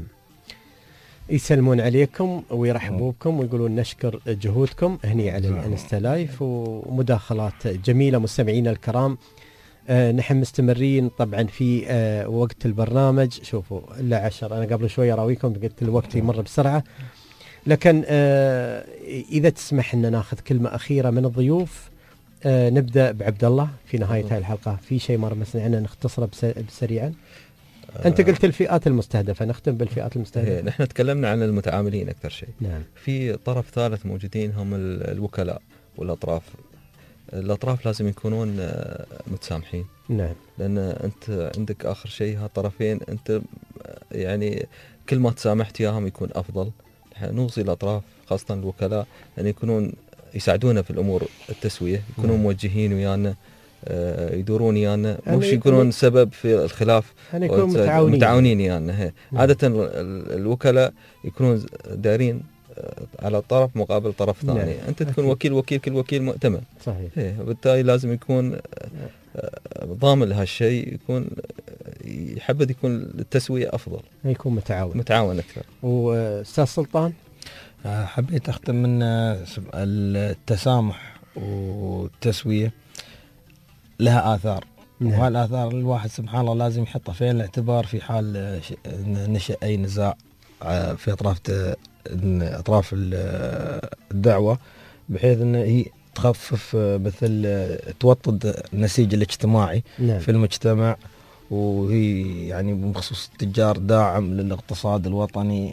يسلمون عليكم ويرحبوا بكم ويقولون نشكر جهودكم هني على الانستا لايف ومداخلات جميلة. مستمعينا الكرام، نحن مستمرين طبعا في وقت البرنامج. شوفوا إلا 10، أنا قبل شوي أراويكم قلت الوقت يمر بسرعة، لكن إذا تسمح لنا ناخذ كلمة أخيرة من الضيوف. نبدأ بعبد الله في نهاية هذه الحلقة. في شيء مر مثلا عنا نختصره بسريعا. أنت قلت الفئات المستهدفة، نختم بالفئات المستهدفة. نحن تكلمنا عن المتعاملين أكثر شيء. نعم. في طرف ثالث موجودين هم الوكلاء والأطراف. الأطراف لازم يكونون متسامحين. نعم. لأن أنت عندك آخر شيء هالطرفين، أنت يعني كل ما تسامحت ياهم يكون أفضل. نوصي الأطراف خاصة الوكلاء أن يكونون يساعدونا في الأمور التسوية، يكونون موجهين ويانا، يدورون ويانا، مش يكونون سبب في الخلاف، يكونون متعاونين ويانا. عادة الوكلاء يكونون دارين على طرف مقابل طرف ثاني. أنت تكون وكيل كل وكيل مؤتمن. صحيح. وبالتالي لازم يكون ضامن لهالشيء، يكون يحبذ يكون التسوية أفضل، يكون متعاون أكثر. وأستاذ سلطان، حبيت أختم من التسامح والتسوية لها آثار. نعم. وهالآثار الواحد سبحان الله لازم يحطها في الاعتبار في حال نشأ أي نزاع في أطراف الدعوة، بحيث أن هي تخفف مثل توطد النسيج الاجتماعي. نعم. في المجتمع، وهي يعني بخصوص التجار داعم للاقتصاد الوطني.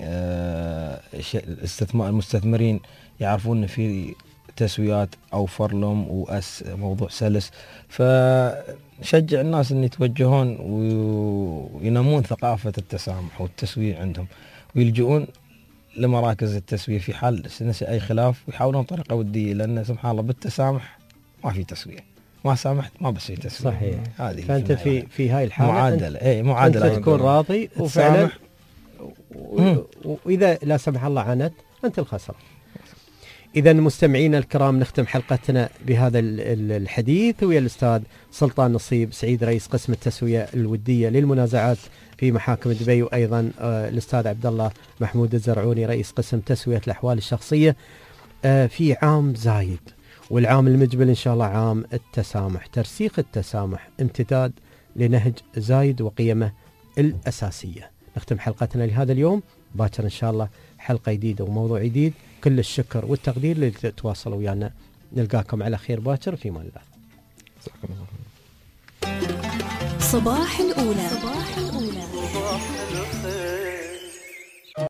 المستثمرين يعرفون أن في تسويات أوفر لهم موضوع سلس، فشجع الناس أن يتوجهون وينمون ثقافة التسامح والتسوية عندهم، ويلجؤون لمراكز التسوية في حال نشأ أي خلاف، ويحاولون طريقة ودية، لأن سبحان الله بالتسامح ما في تسوية، ما سامحت ما بصير تسوية. صحيح. هذه فأنت في هاي الحالة معادلة أنت تكون راضي وفعلا، وإذا لا سمح الله عانت أنت الخسران. إذا مستمعينا الكرام، نختم حلقتنا بهذا الحديث ويا الأستاذ سلطان نصيب سعيد رئيس قسم التسوية الودية للمنازعات في محاكم دبي، وأيضا الأستاذ عبد الله محمود الزرعوني رئيس قسم تسوية الأحوال الشخصية في عام زايد. والعام المقبل إن شاء الله عام التسامح، ترسيخ التسامح، امتداد لنهج زايد وقيمه الأساسية. نختم حلقتنا لهذا اليوم، باكر إن شاء الله حلقة جديدة وموضوع جديد. كل الشكر والتقدير اللي تتواصلوا ويانا. نلقاكم على خير باكر في مان الله. صباح الأولى.